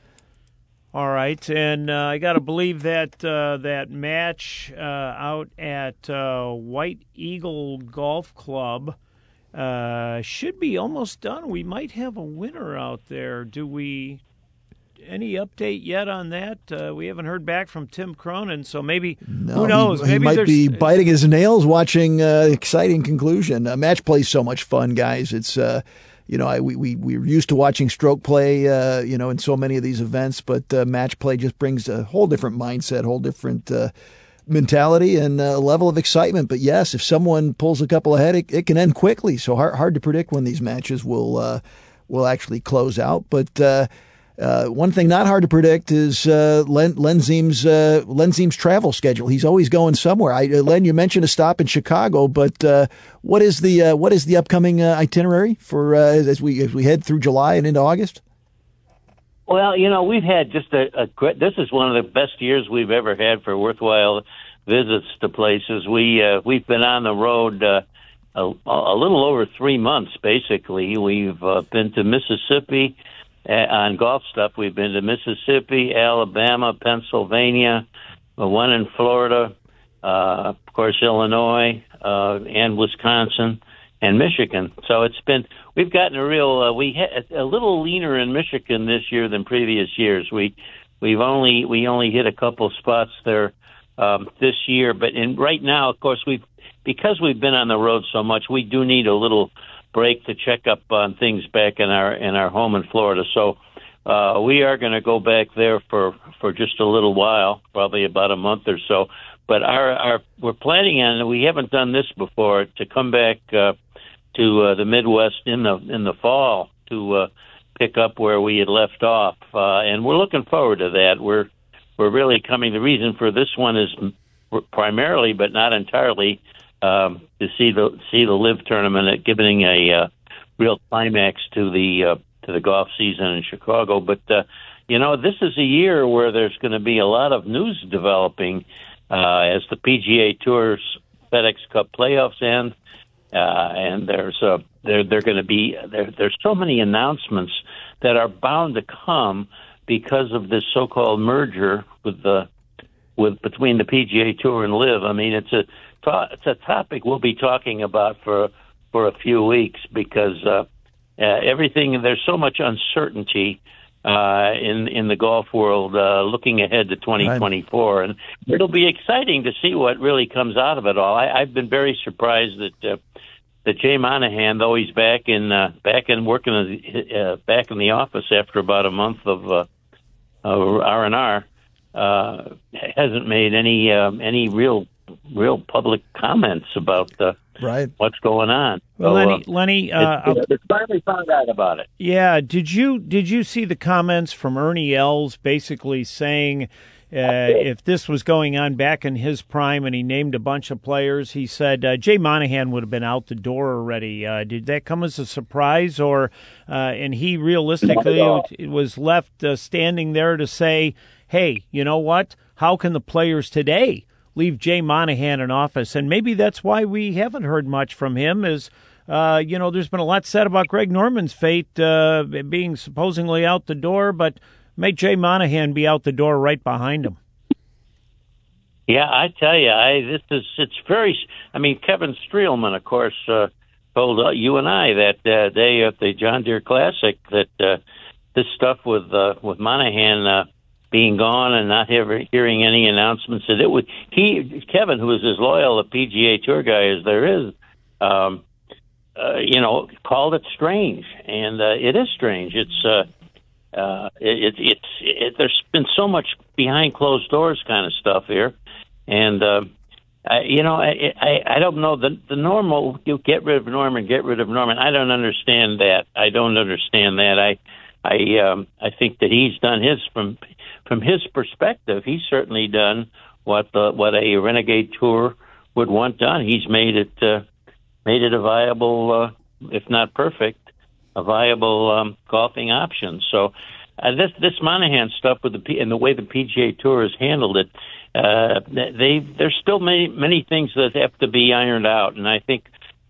All right, and uh, I got to believe that uh, that match uh, out at uh, White Eagle Golf Club uh, should be almost done. We might have a winner out there. Do we? Any update yet on that? Uh, we haven't heard back from Tim Cronin, so maybe no, who knows? He, maybe he might there's, be biting his nails watching uh, exciting conclusion. Uh, match play is so much fun, guys. It's uh, you know I, we we we're used to watching stroke play, uh, you know, in so many of these events, but uh, match play just brings a whole different mindset, whole different uh, mentality and uh, level of excitement. But yes, if someone pulls a couple ahead, it, it can end quickly. So hard hard to predict when these matches will uh, will actually close out, but. Uh, Uh, one thing not hard to predict is uh, Len, Len Ziem's, uh, Len Ziem's travel schedule. He's always going somewhere. I, uh, Len, you mentioned a stop in Chicago, but uh, what is the uh, what is the upcoming uh, itinerary for uh, as we as we head through July and into August? Well, you know, we've had just a, a great. This is one of the best years we've ever had for worthwhile visits to places. We uh, we've been on the road uh, a, a little over three months. Basically, we've uh, been to Mississippi. Uh, on golf stuff, we've been to Mississippi, Alabama, Pennsylvania, uh, one in Florida, uh, of course, Illinois, uh, and Wisconsin, and Michigan. So it's been, we've gotten a real, uh, we had a little leaner in Michigan this year than previous years. We, we've only, we only hit a couple spots there, um, this year. But in right now, of course, we've, because we've been on the road so much, we do need a little break to check up on things back in our in our home in Florida. So uh, we are going to go back there for, for just a little while, probably about a month or so. But our, our we're planning on, we haven't done this before, to come back uh, to uh, the Midwest in the in the fall to uh, pick up where we had left off, uh, and we're looking forward to that. We're we're really coming. The reason for this one is primarily, but not entirely, Um, to see the see the LIV tournament, giving a uh, real climax to the uh, to the golf season in Chicago. But uh, you know, this is a year where there's going to be a lot of news developing uh, as the P G A Tour's FedEx Cup playoffs end, uh, and there's uh, there they're going to be there. There's so many announcements that are bound to come because of this so-called merger with the with between the P G A Tour and LIV. I mean, it's a It's a topic we'll be talking about for for a few weeks because uh, uh, everything there's so much uncertainty uh, in in the golf world uh, looking ahead to twenty twenty-four, right. And it'll be exciting to see what really comes out of it all. I, I've been very surprised that uh, that Jay Monahan, though he's back in uh, back in working uh, back in the office after about a month of uh, R and R, uh, hasn't made any um, any real. real public comments about uh, right. what's going on. Well, so, Lenny, uh, Lenny, uh, it's, it's finally found out about it. Yeah, did you did you see the comments from Ernie Els basically saying uh, if this was going on back in his prime, and he named a bunch of players, he said uh, Jay Monahan would have been out the door already. Uh, did that come as a surprise, or uh, and he realistically it was left uh, standing there to say, hey, you know what? How can the players today leave Jay Monahan in office? And maybe that's why we haven't heard much from him is, uh, you know, there's been a lot said about Greg Norman's fate uh, being supposedly out the door, but make Jay Monahan be out the door right behind him. Yeah, I tell you, I this is it's very. I mean, Kevin Streelman, of course, uh, told uh, you and I that uh, day at the John Deere Classic that uh, this stuff with uh, with Monahan uh, being gone and not ever hearing any announcements that it would. He Kevin, who is as loyal a P G A Tour guy as there is, um, uh, you know, called it strange, and uh, it is strange. It's uh, uh, it, it, it's it, there's been so much behind closed doors kind of stuff here. And, uh, I, you know, I, I I don't know the the normal. You get rid of Norman, get rid of Norman. I don't understand that. I don't understand that. I I um, I think that he's done his from from his perspective. He's certainly done what the what a Renegade Tour would want done. He's made it uh, made it a viable, uh, if not perfect, a viable um, golfing option. So uh, this this Monahan stuff with the P- and the way the P G A Tour has handled it. Uh, they there's still many many things that have to be ironed out, and I think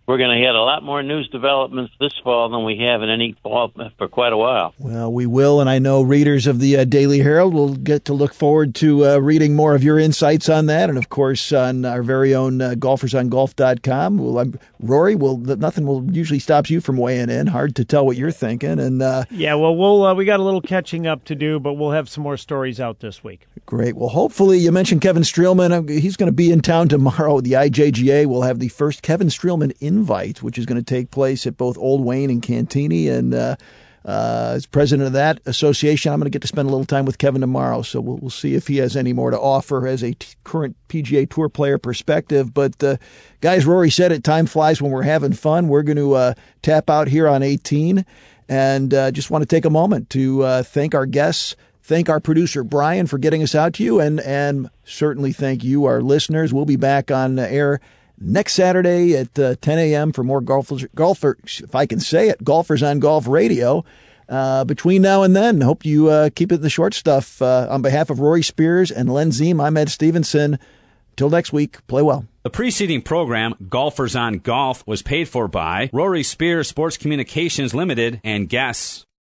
we're going to get a lot more news developments this fall than we have in any fall for quite a while. Well, we will, and I know readers of the uh, Daily Herald will get to look forward to uh, reading more of your insights on that, and of course on our very own uh, golfers on golf dot com. Well, I'm, Rory, will nothing will usually stops you from weighing in. Hard to tell what you're thinking, and uh, yeah, well, we'll uh, we got a little catching up to do, but we'll have some more stories out this week. Great. Well, hopefully, you mentioned Kevin Streelman. He's going to be in town tomorrow. The I J G A will have the first Kevin Streelman invite, which is going to take place at both Old Wayne and Cantini. And uh, uh, as president of that association, I'm going to get to spend a little time with Kevin tomorrow. So we'll, we'll see if he has any more to offer as a t- current P G A Tour player perspective. But uh, guys, Rory said it, time flies when we're having fun. We're going to uh, tap out here on eighteen. And uh, just want to take a moment to uh, thank our guests. Thank our producer, Brian, for getting us out to you, and and certainly thank you, our listeners. We'll be back on air next Saturday at uh, ten a.m. for more golfers, golfers, if I can say it, Golfers on Golf Radio. Uh, between now and then, hope you uh, keep it in the short stuff. Uh, on behalf of Rory Spears and Len Ziem, I'm Ed Stevenson. Till next week, play well. The preceding program, Golfers on Golf, was paid for by Rory Spears Sports Communications Limited and guests.